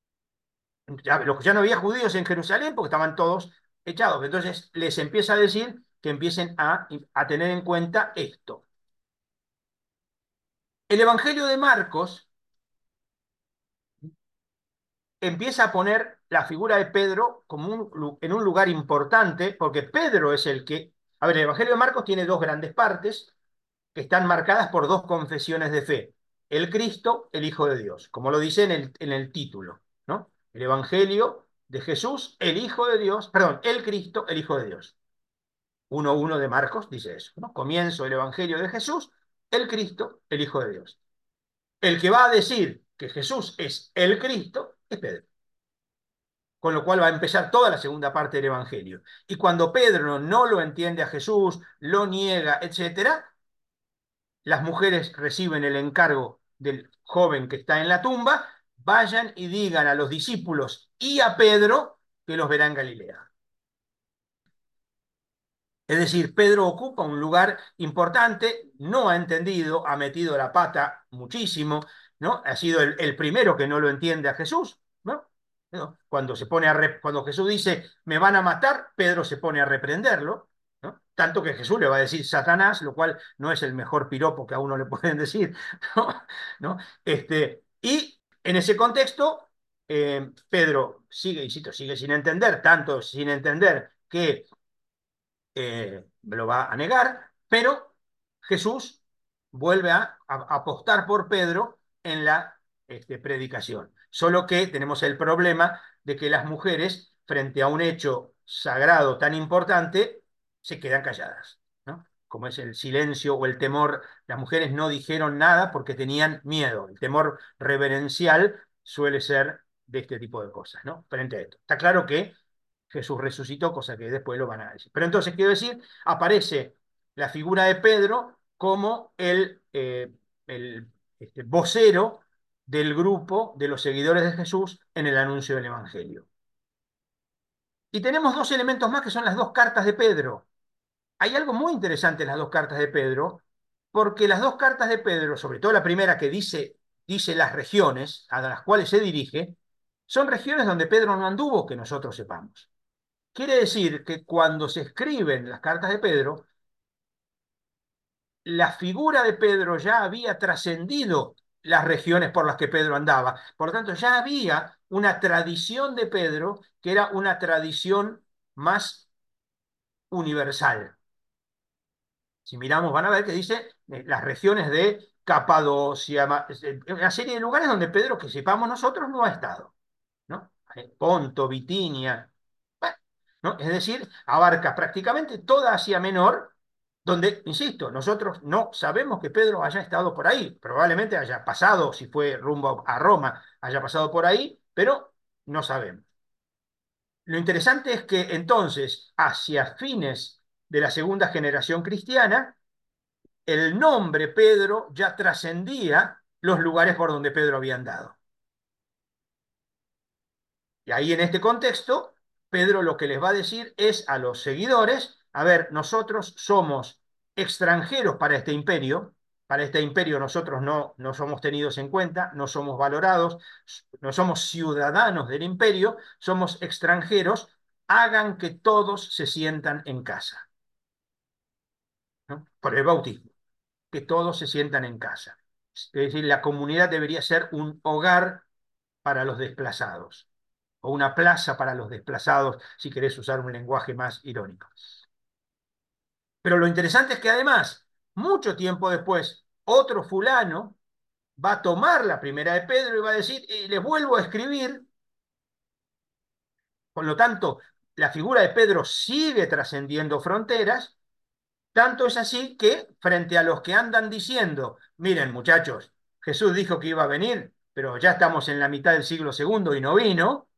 Los que ya no había judíos en Jerusalén porque estaban todos echados. Entonces les empieza a decir que empiecen a tener en cuenta esto. El Evangelio de Marcos empieza a poner la figura de Pedro como en un lugar importante, porque Pedro es el que... A ver, el Evangelio de Marcos tiene dos grandes partes que están marcadas por dos confesiones de fe. El Cristo, el Hijo de Dios, como lo dice en el título, ¿no? El Evangelio de Jesús, el Hijo de Dios, perdón, el Cristo, el Hijo de Dios. 1:1 de Marcos dice eso, ¿no? Comienzo el Evangelio de Jesús, el Cristo, el Hijo de Dios. El que va a decir que Jesús es el Cristo es Pedro. Con lo cual va a empezar toda la segunda parte del Evangelio. Y cuando Pedro no lo entiende a Jesús, lo niega, etc., las mujeres reciben el encargo del joven que está en la tumba, vayan y digan a los discípulos y a Pedro que los verá en Galilea. Es decir, Pedro ocupa un lugar importante, no ha entendido, ha metido la pata muchísimo, ¿no? Ha sido el primero que no lo entiende a Jesús, ¿no? ¿no? Cuando Jesús dice, me van a matar, Pedro se pone a reprenderlo, ¿no? Tanto que Jesús le va a decir Satanás, lo cual no es el mejor piropo que a uno le pueden decir, ¿no? ¿No? Y en ese contexto, Pedro sigue, insisto, sigue sin entender, tanto sin entender que lo va a negar, pero Jesús vuelve a apostar por Pedro en la predicación. Solo que tenemos el problema de que las mujeres, frente a un hecho sagrado tan importante, se quedan calladas, ¿no? Como es el silencio o el temor, las mujeres no dijeron nada porque tenían miedo. El temor reverencial suele ser de este tipo de cosas, ¿no? Frente a esto. Está claro que Jesús resucitó, cosa que después lo van a decir. Pero entonces, quiero decir, aparece la figura de Pedro como el vocero del grupo de los seguidores de Jesús en el anuncio del Evangelio. Y tenemos dos elementos más que son las dos cartas de Pedro. Hay algo muy interesante en las dos cartas de Pedro, porque las dos cartas de Pedro, sobre todo la primera que dice las regiones a las cuales se dirige, son regiones donde Pedro no anduvo, que nosotros sepamos. Quiere decir que cuando se escriben las cartas de Pedro, la figura de Pedro ya había trascendido las regiones por las que Pedro andaba. Por lo tanto, ya había una tradición de Pedro que era una tradición más universal. Si miramos, van a ver que dice las regiones de Capadocia, una serie de lugares donde Pedro, que sepamos nosotros, no ha estado, ¿no? Ponto, Bitinia, bueno, ¿no? Es decir, abarca prácticamente toda Asia Menor, donde, insisto, nosotros no sabemos que Pedro haya estado por ahí, probablemente haya pasado, si fue rumbo a Roma, haya pasado por ahí, pero no sabemos. Lo interesante es que entonces, hacia fines de la segunda generación cristiana, el nombre Pedro ya trascendía los lugares por donde Pedro había andado. Y ahí en este contexto, Pedro lo que les va a decir es a los seguidores, a ver, nosotros somos extranjeros para este imperio nosotros no somos tenidos en cuenta, no somos valorados, no somos ciudadanos del imperio, somos extranjeros, hagan que todos se sientan en casa, ¿no? Por el bautismo, que todos se sientan en casa. Es decir, la comunidad debería ser un hogar para los desplazados o una plaza para los desplazados, si querés usar un lenguaje más irónico. Pero lo interesante es que además, mucho tiempo después, otro fulano va a tomar la primera de Pedro y va a decir, les vuelvo a escribir. Por lo tanto, la figura de Pedro sigue trascendiendo fronteras, tanto es así que frente a los que andan diciendo, miren muchachos, Jesús dijo que iba a venir, pero ya estamos en la mitad del siglo segundo y no vino,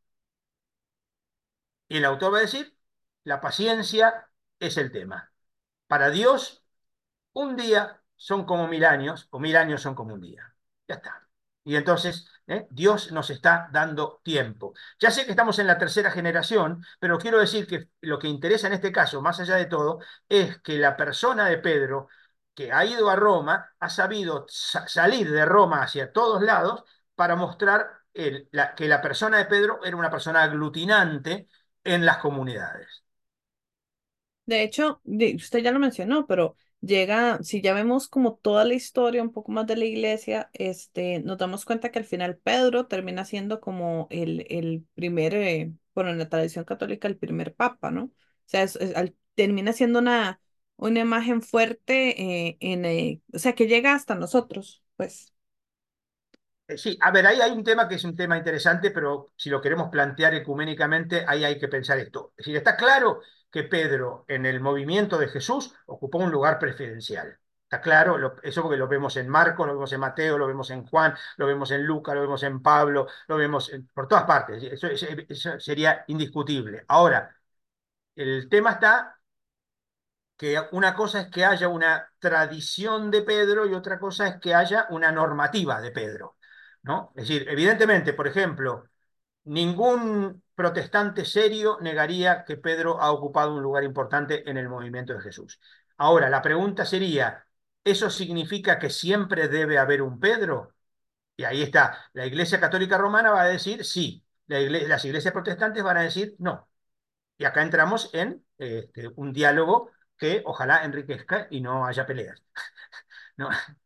y el autor va a decir, la paciencia es el tema. Para Dios, un día son como 1000 años, o 1000 años son como un día. Ya está. Y entonces, Dios nos está dando tiempo. Ya sé que estamos en la tercera generación, pero quiero decir que lo que interesa en este caso, más allá de todo, es que la persona de Pedro, que ha ido a Roma, ha sabido salir de Roma hacia todos lados para mostrar que la persona de Pedro era una persona aglutinante en las comunidades. De hecho, usted ya lo mencionó, pero llega, si ya vemos como toda la historia, un poco más de la iglesia, nos damos cuenta que al final Pedro termina siendo como el primer, bueno, en la tradición católica, el primer papa, ¿no? O sea, termina siendo una imagen fuerte o sea, que llega hasta nosotros, pues. Sí, a ver, ahí hay un tema que es un tema interesante, pero si lo queremos plantear ecuménicamente, ahí hay que pensar esto. Es decir, está claro que Pedro en el movimiento de Jesús ocupó un lugar preferencial. Está claro, eso porque lo vemos en Marcos, lo vemos en Mateo, lo vemos en Juan, lo vemos en Lucas, lo vemos en Pablo, lo vemos por todas partes. Eso sería indiscutible. Ahora, el tema está que una cosa es que haya una tradición de Pedro y otra cosa es que haya una normativa de Pedro, ¿no? Es decir, evidentemente, por ejemplo, ningún protestante serio negaría que Pedro ha ocupado un lugar importante en el movimiento de Jesús. Ahora, la pregunta sería, ¿eso significa que siempre debe haber un Pedro? Y ahí está, la Iglesia Católica Romana va a decir sí. las iglesias protestantes van a decir no. Y acá entramos en un diálogo que ojalá enriquezca y no haya peleas. No,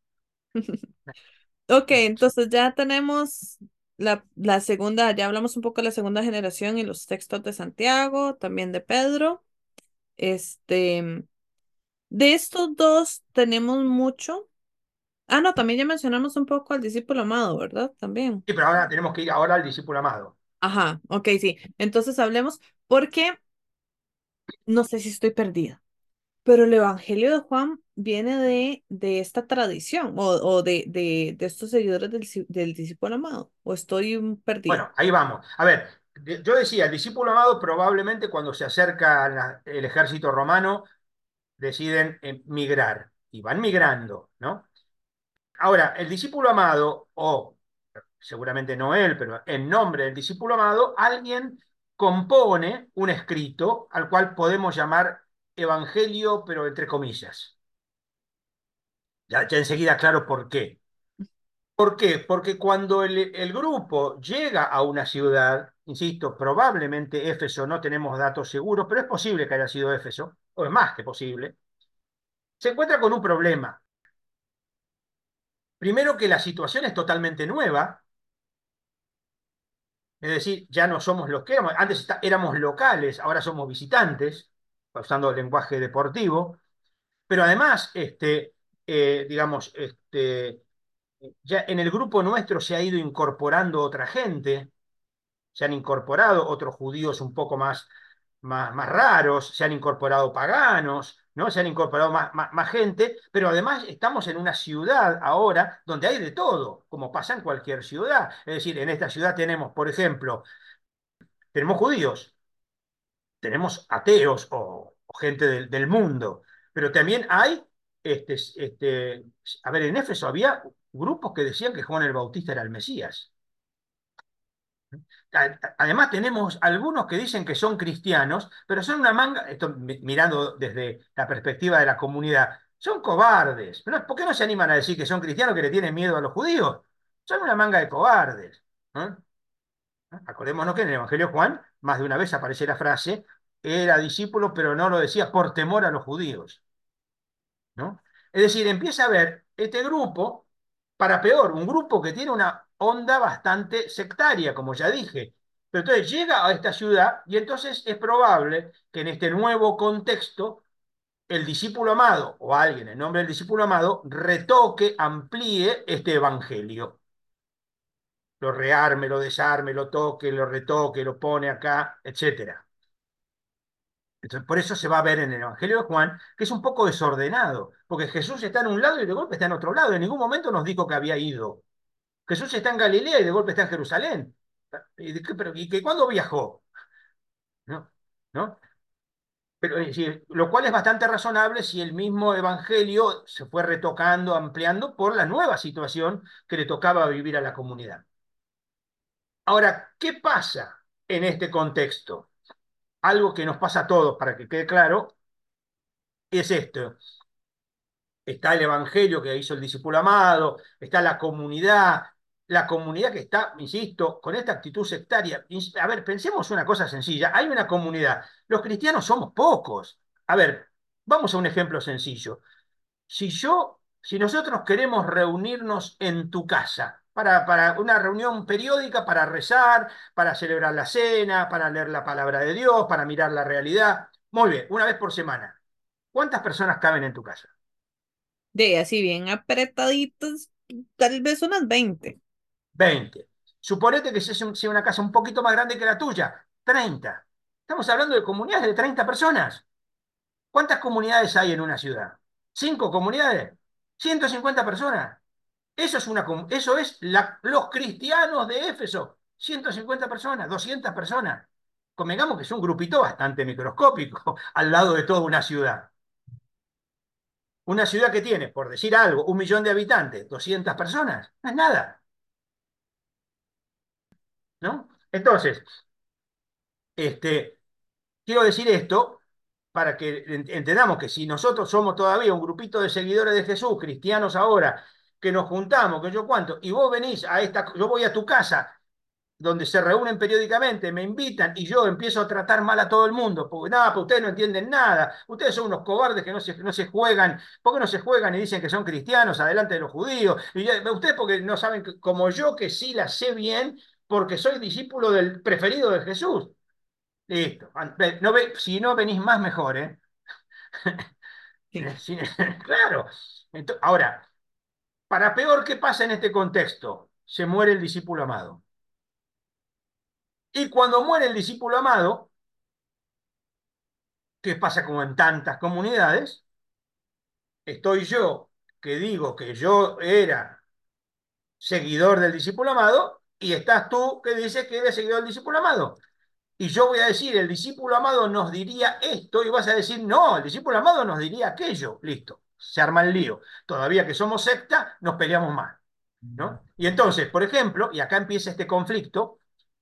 Ok, entonces ya tenemos la segunda, ya hablamos un poco de la segunda generación y los textos de Santiago, también de Pedro. Este, de estos dos tenemos mucho. Ah, no, también ya mencionamos un poco al discípulo amado, ¿verdad? También. sí, pero ahora tenemos que ir ahora al discípulo amado. Ajá, ok, sí. Entonces hablemos, porque no sé si estoy perdida, pero el Evangelio de Juan viene de esta tradición o de estos seguidores del discípulo amado, o estoy perdida. Bueno, ahí vamos. A ver, yo decía, el discípulo amado probablemente cuando se acerca el ejército romano deciden migrar y van migrando, ¿no? Ahora, el discípulo amado, o seguramente no él, pero en nombre del discípulo amado, alguien compone un escrito al cual podemos llamar evangelio, pero entre comillas. Ya enseguida claro por qué. ¿Por qué? Porque cuando el grupo llega a una ciudad, insisto, probablemente Éfeso, no tenemos datos seguros, pero es posible que haya sido Éfeso, o es más que posible, se encuentra con un problema. Primero que la situación es totalmente nueva, es decir, ya no somos los que éramos, antes éramos locales, ahora somos visitantes, usando el lenguaje deportivo, pero además, digamos, ya en el grupo nuestro se ha ido incorporando otra gente, se han incorporado otros judíos un poco más raros, se han incorporado paganos, ¿no? Se han incorporado más gente, pero además estamos en una ciudad ahora donde hay de todo, como pasa en cualquier ciudad. Es decir, en esta ciudad tenemos, por ejemplo, tenemos judíos, tenemos ateos o gente del mundo, pero también hay, a ver, en Éfeso había grupos que decían que Juan el Bautista era el Mesías. Además tenemos algunos que dicen que son cristianos, pero son una manga, esto mirando desde la perspectiva de la comunidad, son cobardes. ¿Por qué no se animan a decir que son cristianos que le tienen miedo a los judíos? Son una manga de cobardes. ¿Eh? Acordémonos que en el Evangelio de Juan más de una vez aparece la frase, era discípulo, pero no lo decía por temor a los judíos. ¿No? Es decir, empieza a ver este grupo, para peor, un grupo que tiene una onda bastante sectaria, como ya dije. Pero entonces llega a esta ciudad y entonces es probable que en este nuevo contexto el discípulo amado o alguien en nombre del discípulo amado retoque, amplíe este evangelio. Lo rearme, lo desarme, lo toque, lo retoque, lo pone acá, etcétera. Entonces, por eso se va a ver en el Evangelio de Juan que es un poco desordenado, porque Jesús está en un lado y de golpe está en otro lado. En ningún momento nos dijo que había ido. Jesús está en Galilea y de golpe está en Jerusalén. ¿Y cuándo viajó? ¿No? ¿No? Pero, es decir, lo cual es bastante razonable si el mismo Evangelio se fue retocando, ampliando por la nueva situación que le tocaba vivir a la comunidad. Ahora, ¿qué pasa en este contexto? Algo que nos pasa a todos, para que quede claro, es esto. Está el evangelio que hizo el discípulo amado, está la comunidad que está, insisto, con esta actitud sectaria. A ver, pensemos una cosa sencilla, hay una comunidad, los cristianos somos pocos. A ver, vamos a un ejemplo sencillo. Si nosotros queremos reunirnos en tu casa, para una reunión periódica, para rezar, para celebrar la cena, para leer la palabra de Dios, para mirar la realidad, muy bien, una vez por semana, ¿cuántas personas caben en tu casa? De así bien apretaditos, tal vez unas 20. 20. Suponete que sea una casa un poquito más grande que la tuya. 30. Estamos hablando de comunidades de 30 personas. ¿Cuántas comunidades hay en una ciudad? ¿Cinco comunidades? ¿150 personas? Eso es los cristianos de Éfeso. 150 personas, 200 personas. Convengamos que es un grupito bastante microscópico al lado de toda una ciudad. Una ciudad que tiene, por decir algo, 1 millón de habitantes, 200 personas, no es nada, ¿no? Entonces, quiero decir esto para que entendamos que si nosotros somos todavía un grupito de seguidores de Jesús, cristianos ahora, que nos juntamos, que yo cuánto, y vos venís yo voy a tu casa donde se reúnen periódicamente, me invitan y yo empiezo a tratar mal a todo el mundo, porque nada, pues ustedes no entienden nada, ustedes son unos cobardes que no se juegan, ¿por qué no se juegan y dicen que son cristianos adelante de los judíos? Y ustedes porque no saben, como yo que sí la sé bien, porque soy discípulo del preferido de Jesús. Listo. No si no venís más, mejor, ¿eh? Sí. Claro. Ahora, para peor, ¿qué pasa en este contexto? Se muere el discípulo amado. Y cuando muere el discípulo amado, que pasa como en tantas comunidades, estoy yo que digo que yo era seguidor del discípulo amado y estás tú que dices que eres seguidor del discípulo amado. Y yo voy a decir, el discípulo amado nos diría esto y vas a decir, no, el discípulo amado nos diría aquello. Listo, se arma el lío. Todavía que somos secta, nos peleamos más, ¿no? Y entonces, por ejemplo, y acá empieza este conflicto,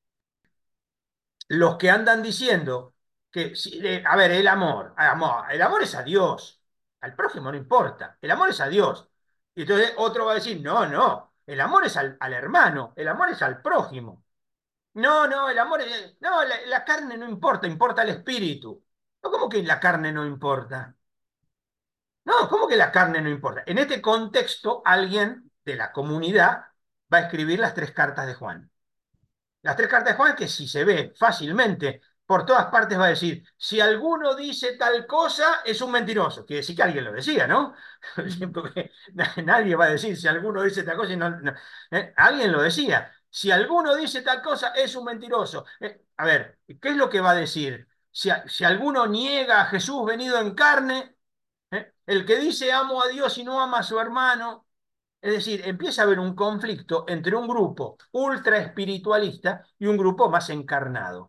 los que andan diciendo que, a ver, el amor es a Dios, al prójimo no importa, el amor es a Dios. Y entonces otro va a decir, no, no, el amor es al hermano, el amor es al prójimo. No, no, el amor es, no, la carne no importa, importa el espíritu. No, ¿cómo que la carne no importa? No, ¿cómo que la carne no importa? En este contexto, alguien de la comunidad va a escribir las tres cartas de Juan. Las tres cartas de Juan, que si se ve fácilmente por todas partes, va a decir, si alguno dice tal cosa, es un mentiroso. Quiere decir que alguien lo decía, ¿no? Porque nadie va a decir, si alguno dice tal cosa, y alguien lo decía. Si alguno dice tal cosa, es un mentiroso. A ver, ¿qué es lo que va a decir? Si alguno niega a Jesús venido en carne, el que dice amo a Dios y no ama a su hermano, es decir, empieza a haber un conflicto entre un grupo ultra espiritualista y un grupo más encarnado.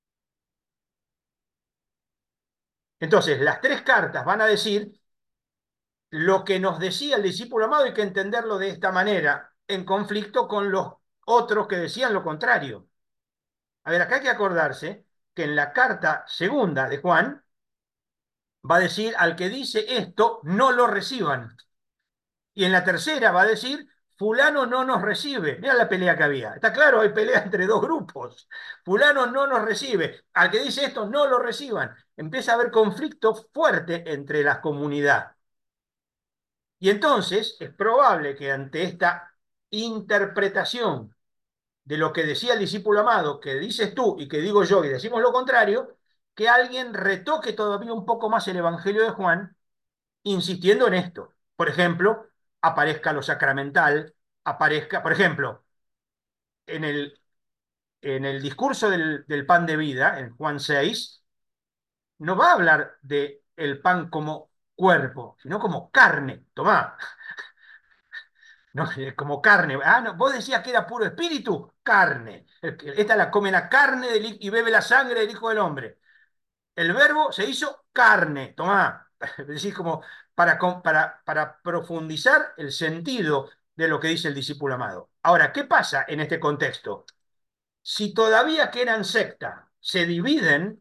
Entonces, las tres cartas van a decir lo que nos decía el discípulo amado, hay que entenderlo de esta manera, en conflicto con los otros que decían lo contrario. A ver, acá hay que acordarse que en la carta segunda de Juan va a decir, al que dice esto, no lo reciban. Y en la tercera va a decir, fulano no nos recibe. Mira la pelea que había. Está claro, hay pelea entre dos grupos. Fulano no nos recibe. Al que dice esto, no lo reciban. Empieza a haber conflicto fuerte entre las comunidades. Y entonces es probable que ante esta interpretación de lo que decía el discípulo amado, que dices tú y que digo yo y decimos lo contrario, que alguien retoque todavía un poco más el Evangelio de Juan insistiendo en esto. Por ejemplo, aparezca lo sacramental, aparezca, por ejemplo, en el discurso del pan de vida, en Juan 6, no va a hablar de el pan como cuerpo, sino como carne. Tomá, no, como carne. Ah, no, vos decías que era puro espíritu, carne. Esta la come la carne y bebe la sangre del Hijo del Hombre. El verbo se hizo carne, tomá. Es decir, como para profundizar el sentido de lo que dice el discípulo amado. Ahora, ¿qué pasa en este contexto? Si todavía que eran secta se dividen,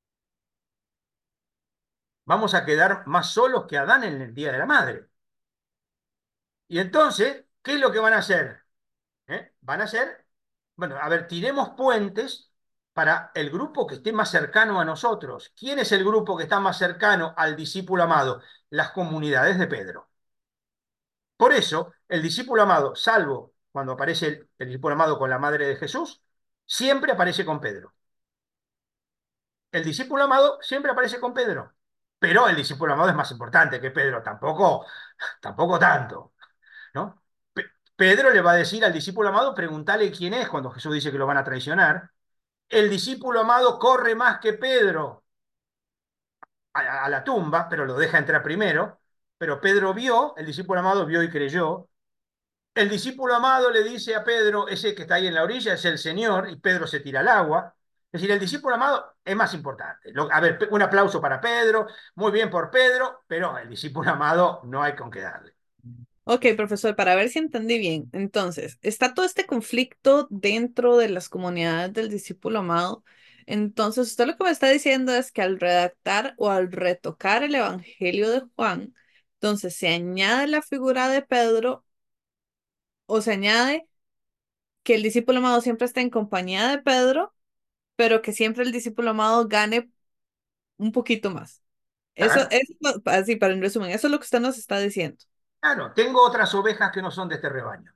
vamos a quedar más solos que Adán en el Día de la Madre. Y entonces, ¿qué es lo que van a hacer? Van a hacer, bueno, a ver, tiremos puentes para el grupo que esté más cercano a nosotros. ¿Quién es el grupo que está más cercano al discípulo amado? Las comunidades de Pedro. Por eso, el discípulo amado, salvo cuando aparece el discípulo amado con la madre de Jesús, siempre aparece con Pedro. El discípulo amado siempre aparece con Pedro. Pero el discípulo amado es más importante que Pedro, tampoco tanto, ¿no? Pedro le va a decir al discípulo amado, pregúntale quién es cuando Jesús dice que lo van a traicionar. El discípulo amado corre más que Pedro a la tumba, pero lo deja entrar primero. Pero Pedro vio, el discípulo amado vio y creyó. El discípulo amado le dice a Pedro, ese que está ahí en la orilla es el Señor, y Pedro se tira al agua. Es decir, el discípulo amado es más importante. A ver, un aplauso para Pedro, muy bien por Pedro, pero el discípulo amado no hay con qué darle. Ok, profesor, para ver si entendí bien. Entonces, está todo este conflicto dentro de las comunidades del discípulo amado. Entonces, usted lo que me está diciendo es que al redactar o al retocar el Evangelio de Juan, entonces se añade la figura de Pedro o se añade que el discípulo amado siempre esté en compañía de Pedro, pero que siempre el discípulo amado gane un poquito más. Claro, Así, para en resumen, eso es lo que usted nos está diciendo. claro, tengo otras ovejas que no son de este rebaño.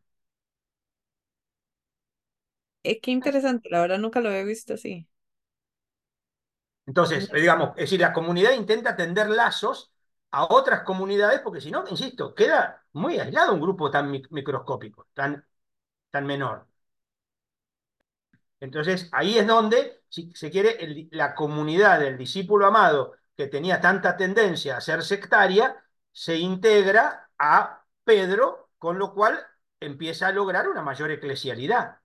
Qué interesante, la verdad nunca lo había visto así. Entonces, digamos, es decir, la comunidad intenta tender lazos a otras comunidades, porque si no, insisto, queda muy aislado un grupo tan microscópico, tan menor. Entonces, ahí es donde, si se quiere, la comunidad del discípulo amado, que tenía tanta tendencia a ser sectaria, se integra a Pedro, con lo cual empieza a lograr una mayor eclesialidad.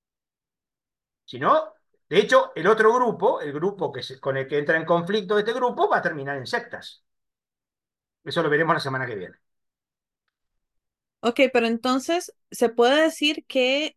Si no, de hecho, el otro grupo, el grupo con el que entra en conflicto este grupo, va a terminar en sectas. Eso lo veremos la semana que viene. Ok, pero entonces se puede decir que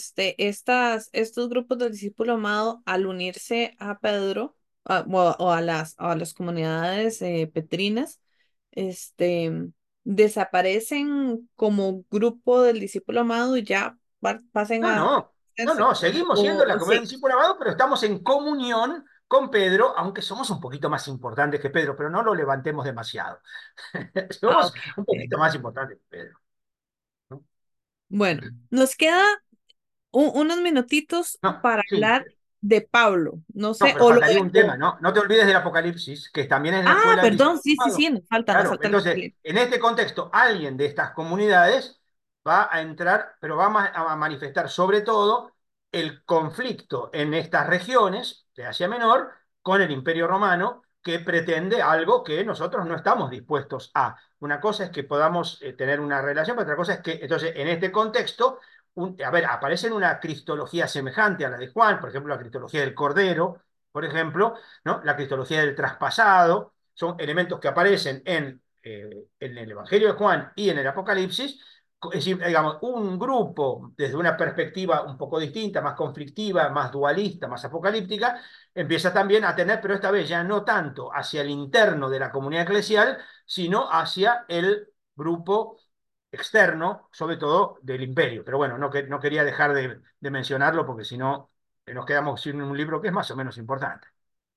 estos grupos del discípulo amado, al unirse a Pedro o a las comunidades petrinas, este, desaparecen como grupo del discípulo amado y ya pasen No, a no, no, no, seguimos siendo la o comunidad del sí. discípulo amado, pero estamos en comunión con Pedro, aunque somos un poquito más importantes que Pedro, pero no lo levantemos demasiado. Ah, Somos ok. un poquito más importantes que Pedro, ¿no? Bueno, nos queda unos minutitos No, para sí, hablar de Pablo. No no, sé, pero o lo faltaría un tema, dejo. ¿no? No te olvides del Apocalipsis, que también es la Ah, escuela del perdón, discípulo sí, sí, sí, amado. nos Claro, falta el entonces, apocalipsis. en este contexto, alguien de estas comunidades va a entrar, pero va a manifestar sobre todo el conflicto en estas regiones de Asia Menor con el Imperio Romano, que pretende algo que nosotros no estamos dispuestos a. Una cosa es que podamos tener una relación, pero otra cosa es que, entonces, en este contexto, a ver, aparece una cristología semejante a la de Juan, por ejemplo, la cristología del Cordero, por ejemplo, ¿no? La cristología del traspasado, son elementos que aparecen en el Evangelio de Juan y en el Apocalipsis. Es decir, digamos, un grupo desde una perspectiva un poco distinta, más conflictiva, más dualista, más apocalíptica, empieza también a tener, pero esta vez ya no tanto hacia el interno de la comunidad eclesial, sino hacia el grupo externo, sobre todo del imperio. Pero bueno, no quería dejar de mencionarlo porque si no nos quedamos sin un libro que es más o menos importante.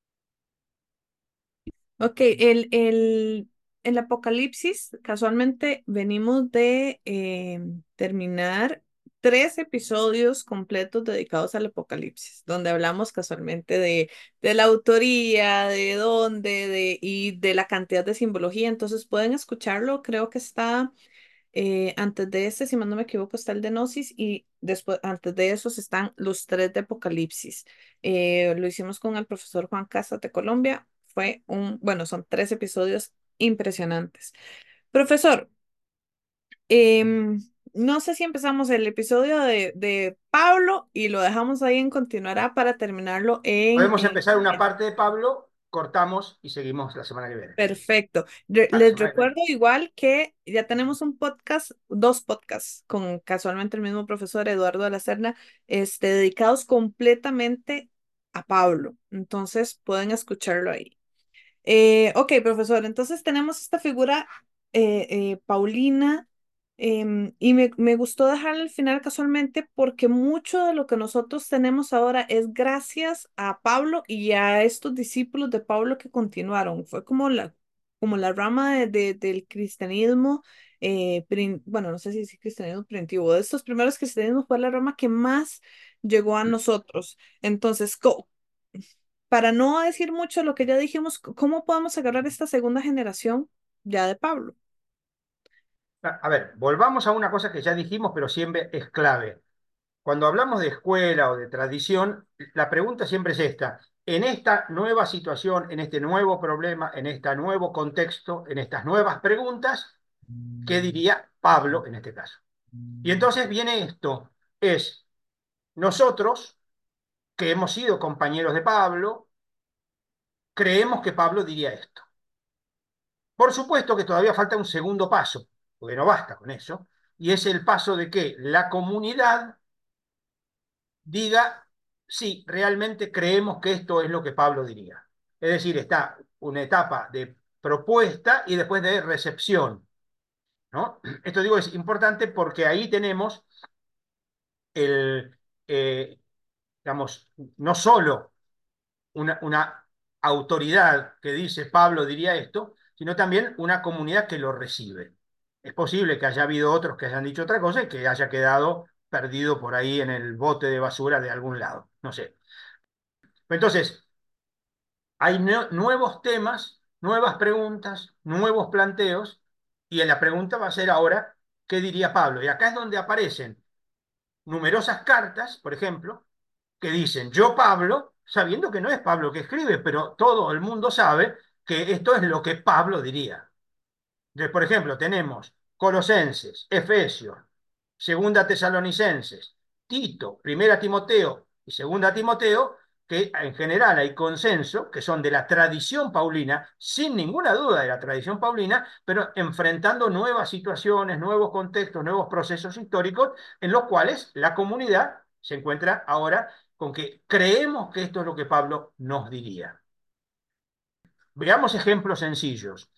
Ok, el apocalipsis, casualmente venimos de terminar 3 episodios completos dedicados al apocalipsis, donde hablamos casualmente de la autoría, de dónde, y de la cantidad de simbología. Entonces pueden escucharlo, creo que está. Antes de este, si mal no me equivoco, está el de Gnosis y después, antes de esos están los 3 de Apocalipsis. Lo hicimos con el profesor Juan Casas de Colombia. Bueno, son 3 episodios impresionantes. Profesor, no sé si empezamos el episodio de Pablo y lo dejamos ahí en continuará para terminarlo Podemos empezar una parte de Pablo, cortamos y seguimos la semana que viene. Perfecto. A la Les semana que recuerdo viene. igual que ya tenemos un podcast, 2 podcasts con casualmente el mismo profesor Eduardo de la Serna, dedicados completamente a Pablo. Entonces pueden escucharlo ahí. Ok, profesor, entonces tenemos esta figura Paulina y me gustó dejarla al final casualmente porque mucho de lo que nosotros tenemos ahora es gracias a Pablo y a estos discípulos de Pablo que continuaron. Fue como la rama del cristianismo, bueno, no sé si es cristianismo primitivo, de estos primeros cristianismos fue la rama que más llegó a nosotros. Entonces, para no decir mucho de lo que ya dijimos, ¿cómo podemos agarrar esta segunda generación ya de Pablo? A ver, volvamos a una cosa que ya dijimos, pero siempre es clave. Cuando hablamos de escuela o de tradición, la pregunta siempre es esta. En esta nueva situación, en este nuevo problema, en este nuevo contexto, en estas nuevas preguntas, ¿qué diría Pablo en este caso? Y entonces viene esto, es nosotros, que hemos sido compañeros de Pablo, creemos que Pablo diría esto. Por supuesto que todavía falta un segundo paso, porque no basta con eso, y es el paso de que la comunidad diga, sí, realmente creemos que esto es lo que Pablo diría. Es decir, está una etapa de propuesta y después de recepción, ¿no? Esto digo es importante porque ahí tenemos digamos, no solo una autoridad que dice Pablo diría esto, sino también una comunidad que lo recibe. Es posible que haya habido otros que hayan dicho otra cosa y que haya quedado perdido por ahí en el bote de basura de algún lado, no sé. Entonces, hay nuevos temas, nuevas preguntas, nuevos planteos, y la pregunta va a ser ahora, ¿qué diría Pablo? Y acá es donde aparecen numerosas cartas, por ejemplo, que dicen, yo Pablo, sabiendo que no es Pablo que escribe, pero todo el mundo sabe que esto es lo que Pablo diría. Entonces, por ejemplo, tenemos Colosenses, Efesios, Segunda Tesalonicenses, Tito, Primera Timoteo y Segunda Timoteo, que en general hay consenso, que son de la tradición paulina, sin ninguna duda de la tradición paulina, pero enfrentando nuevas situaciones, nuevos contextos, nuevos procesos históricos, en los cuales la comunidad se encuentra ahora con que creemos que esto es lo que Pablo nos diría. Veamos ejemplos sencillos.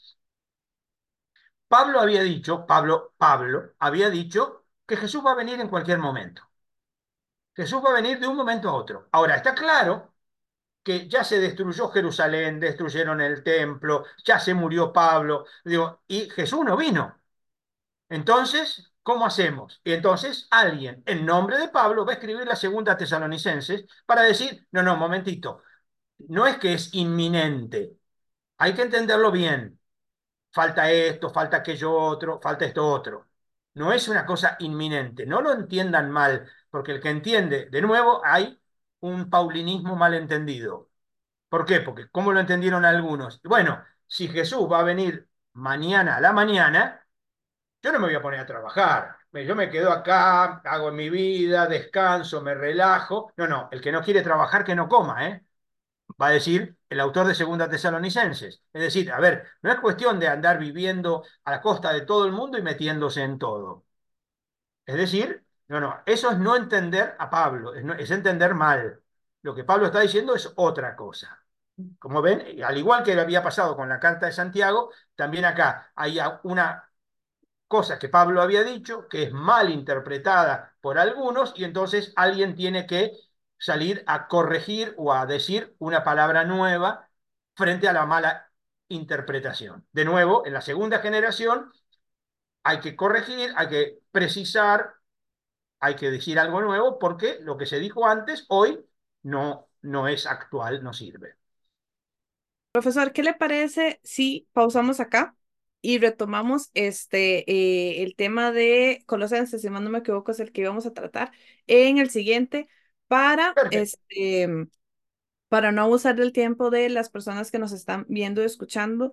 Pablo había dicho que Jesús va a venir en cualquier momento. Jesús va a venir de un momento a otro. Ahora, está claro que ya se destruyó Jerusalén, destruyeron el templo, ya se murió Pablo, digo, y Jesús no vino. Entonces, ¿cómo hacemos? Y entonces alguien, en nombre de Pablo, va a escribir la segunda Tesalonicenses para decir, no, no, momentito, no es que es inminente, hay que entenderlo bien. Falta esto, falta aquello otro, falta esto otro. No es una cosa inminente, no lo entiendan mal, porque el que entiende, de nuevo, hay un paulinismo malentendido. ¿Por qué? Porque ¿cómo lo entendieron algunos? Bueno, si Jesús va a venir mañana a la mañana, yo no me voy a poner a trabajar. Yo me quedo acá, hago mi vida, descanso, me relajo. No, no, el que no quiere trabajar, que no coma, ¿eh? Va a decir el autor de Segunda Tesalonicenses. Es decir, a ver, no es cuestión de andar viviendo a la costa de todo el mundo y metiéndose en todo. Es decir, no, no, eso es no entender a Pablo, es entender mal. Lo que Pablo está diciendo es otra cosa. Como ven, al igual que había pasado con la carta de Santiago, también acá hay una cosa que Pablo había dicho que es mal interpretada por algunos y entonces alguien tiene que salir a corregir o a decir una palabra nueva frente a la mala interpretación. De nuevo, en la segunda generación hay que corregir, hay que precisar, hay que decir algo nuevo porque lo que se dijo antes hoy no es actual, no sirve. Profesor, ¿qué le parece si pausamos acá y retomamos el tema de Colosenses, si mal no me equivoco, es el que íbamos a tratar en el siguiente para Perfecto. para no abusar del tiempo de las personas que nos están viendo y escuchando?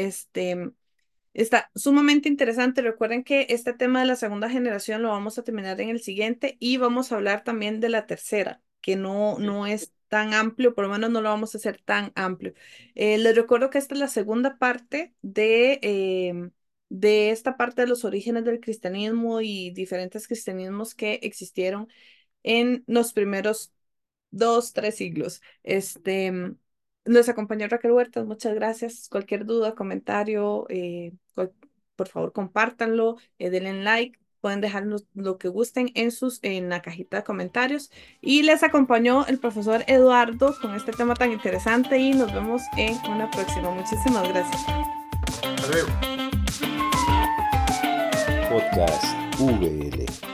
Está sumamente interesante. Recuerden que este tema de la segunda generación lo vamos a terminar en el siguiente y vamos a hablar también de la tercera, que Sí. no es tan amplio, por lo menos no lo vamos a hacer tan amplio. Les recuerdo que esta es la segunda parte de esta parte de los orígenes del cristianismo y diferentes cristianismos que existieron en los primeros 2, 3 siglos. Nos acompañó Raquel Huertas, muchas gracias. Cualquier duda, comentario, por favor compártanlo, denle like, pueden dejarnos lo que gusten en la cajita de comentarios. Y les acompañó el profesor Eduardo con este tema tan interesante y nos vemos en una próxima. Muchísimas gracias. Hasta luego. Podcast VL.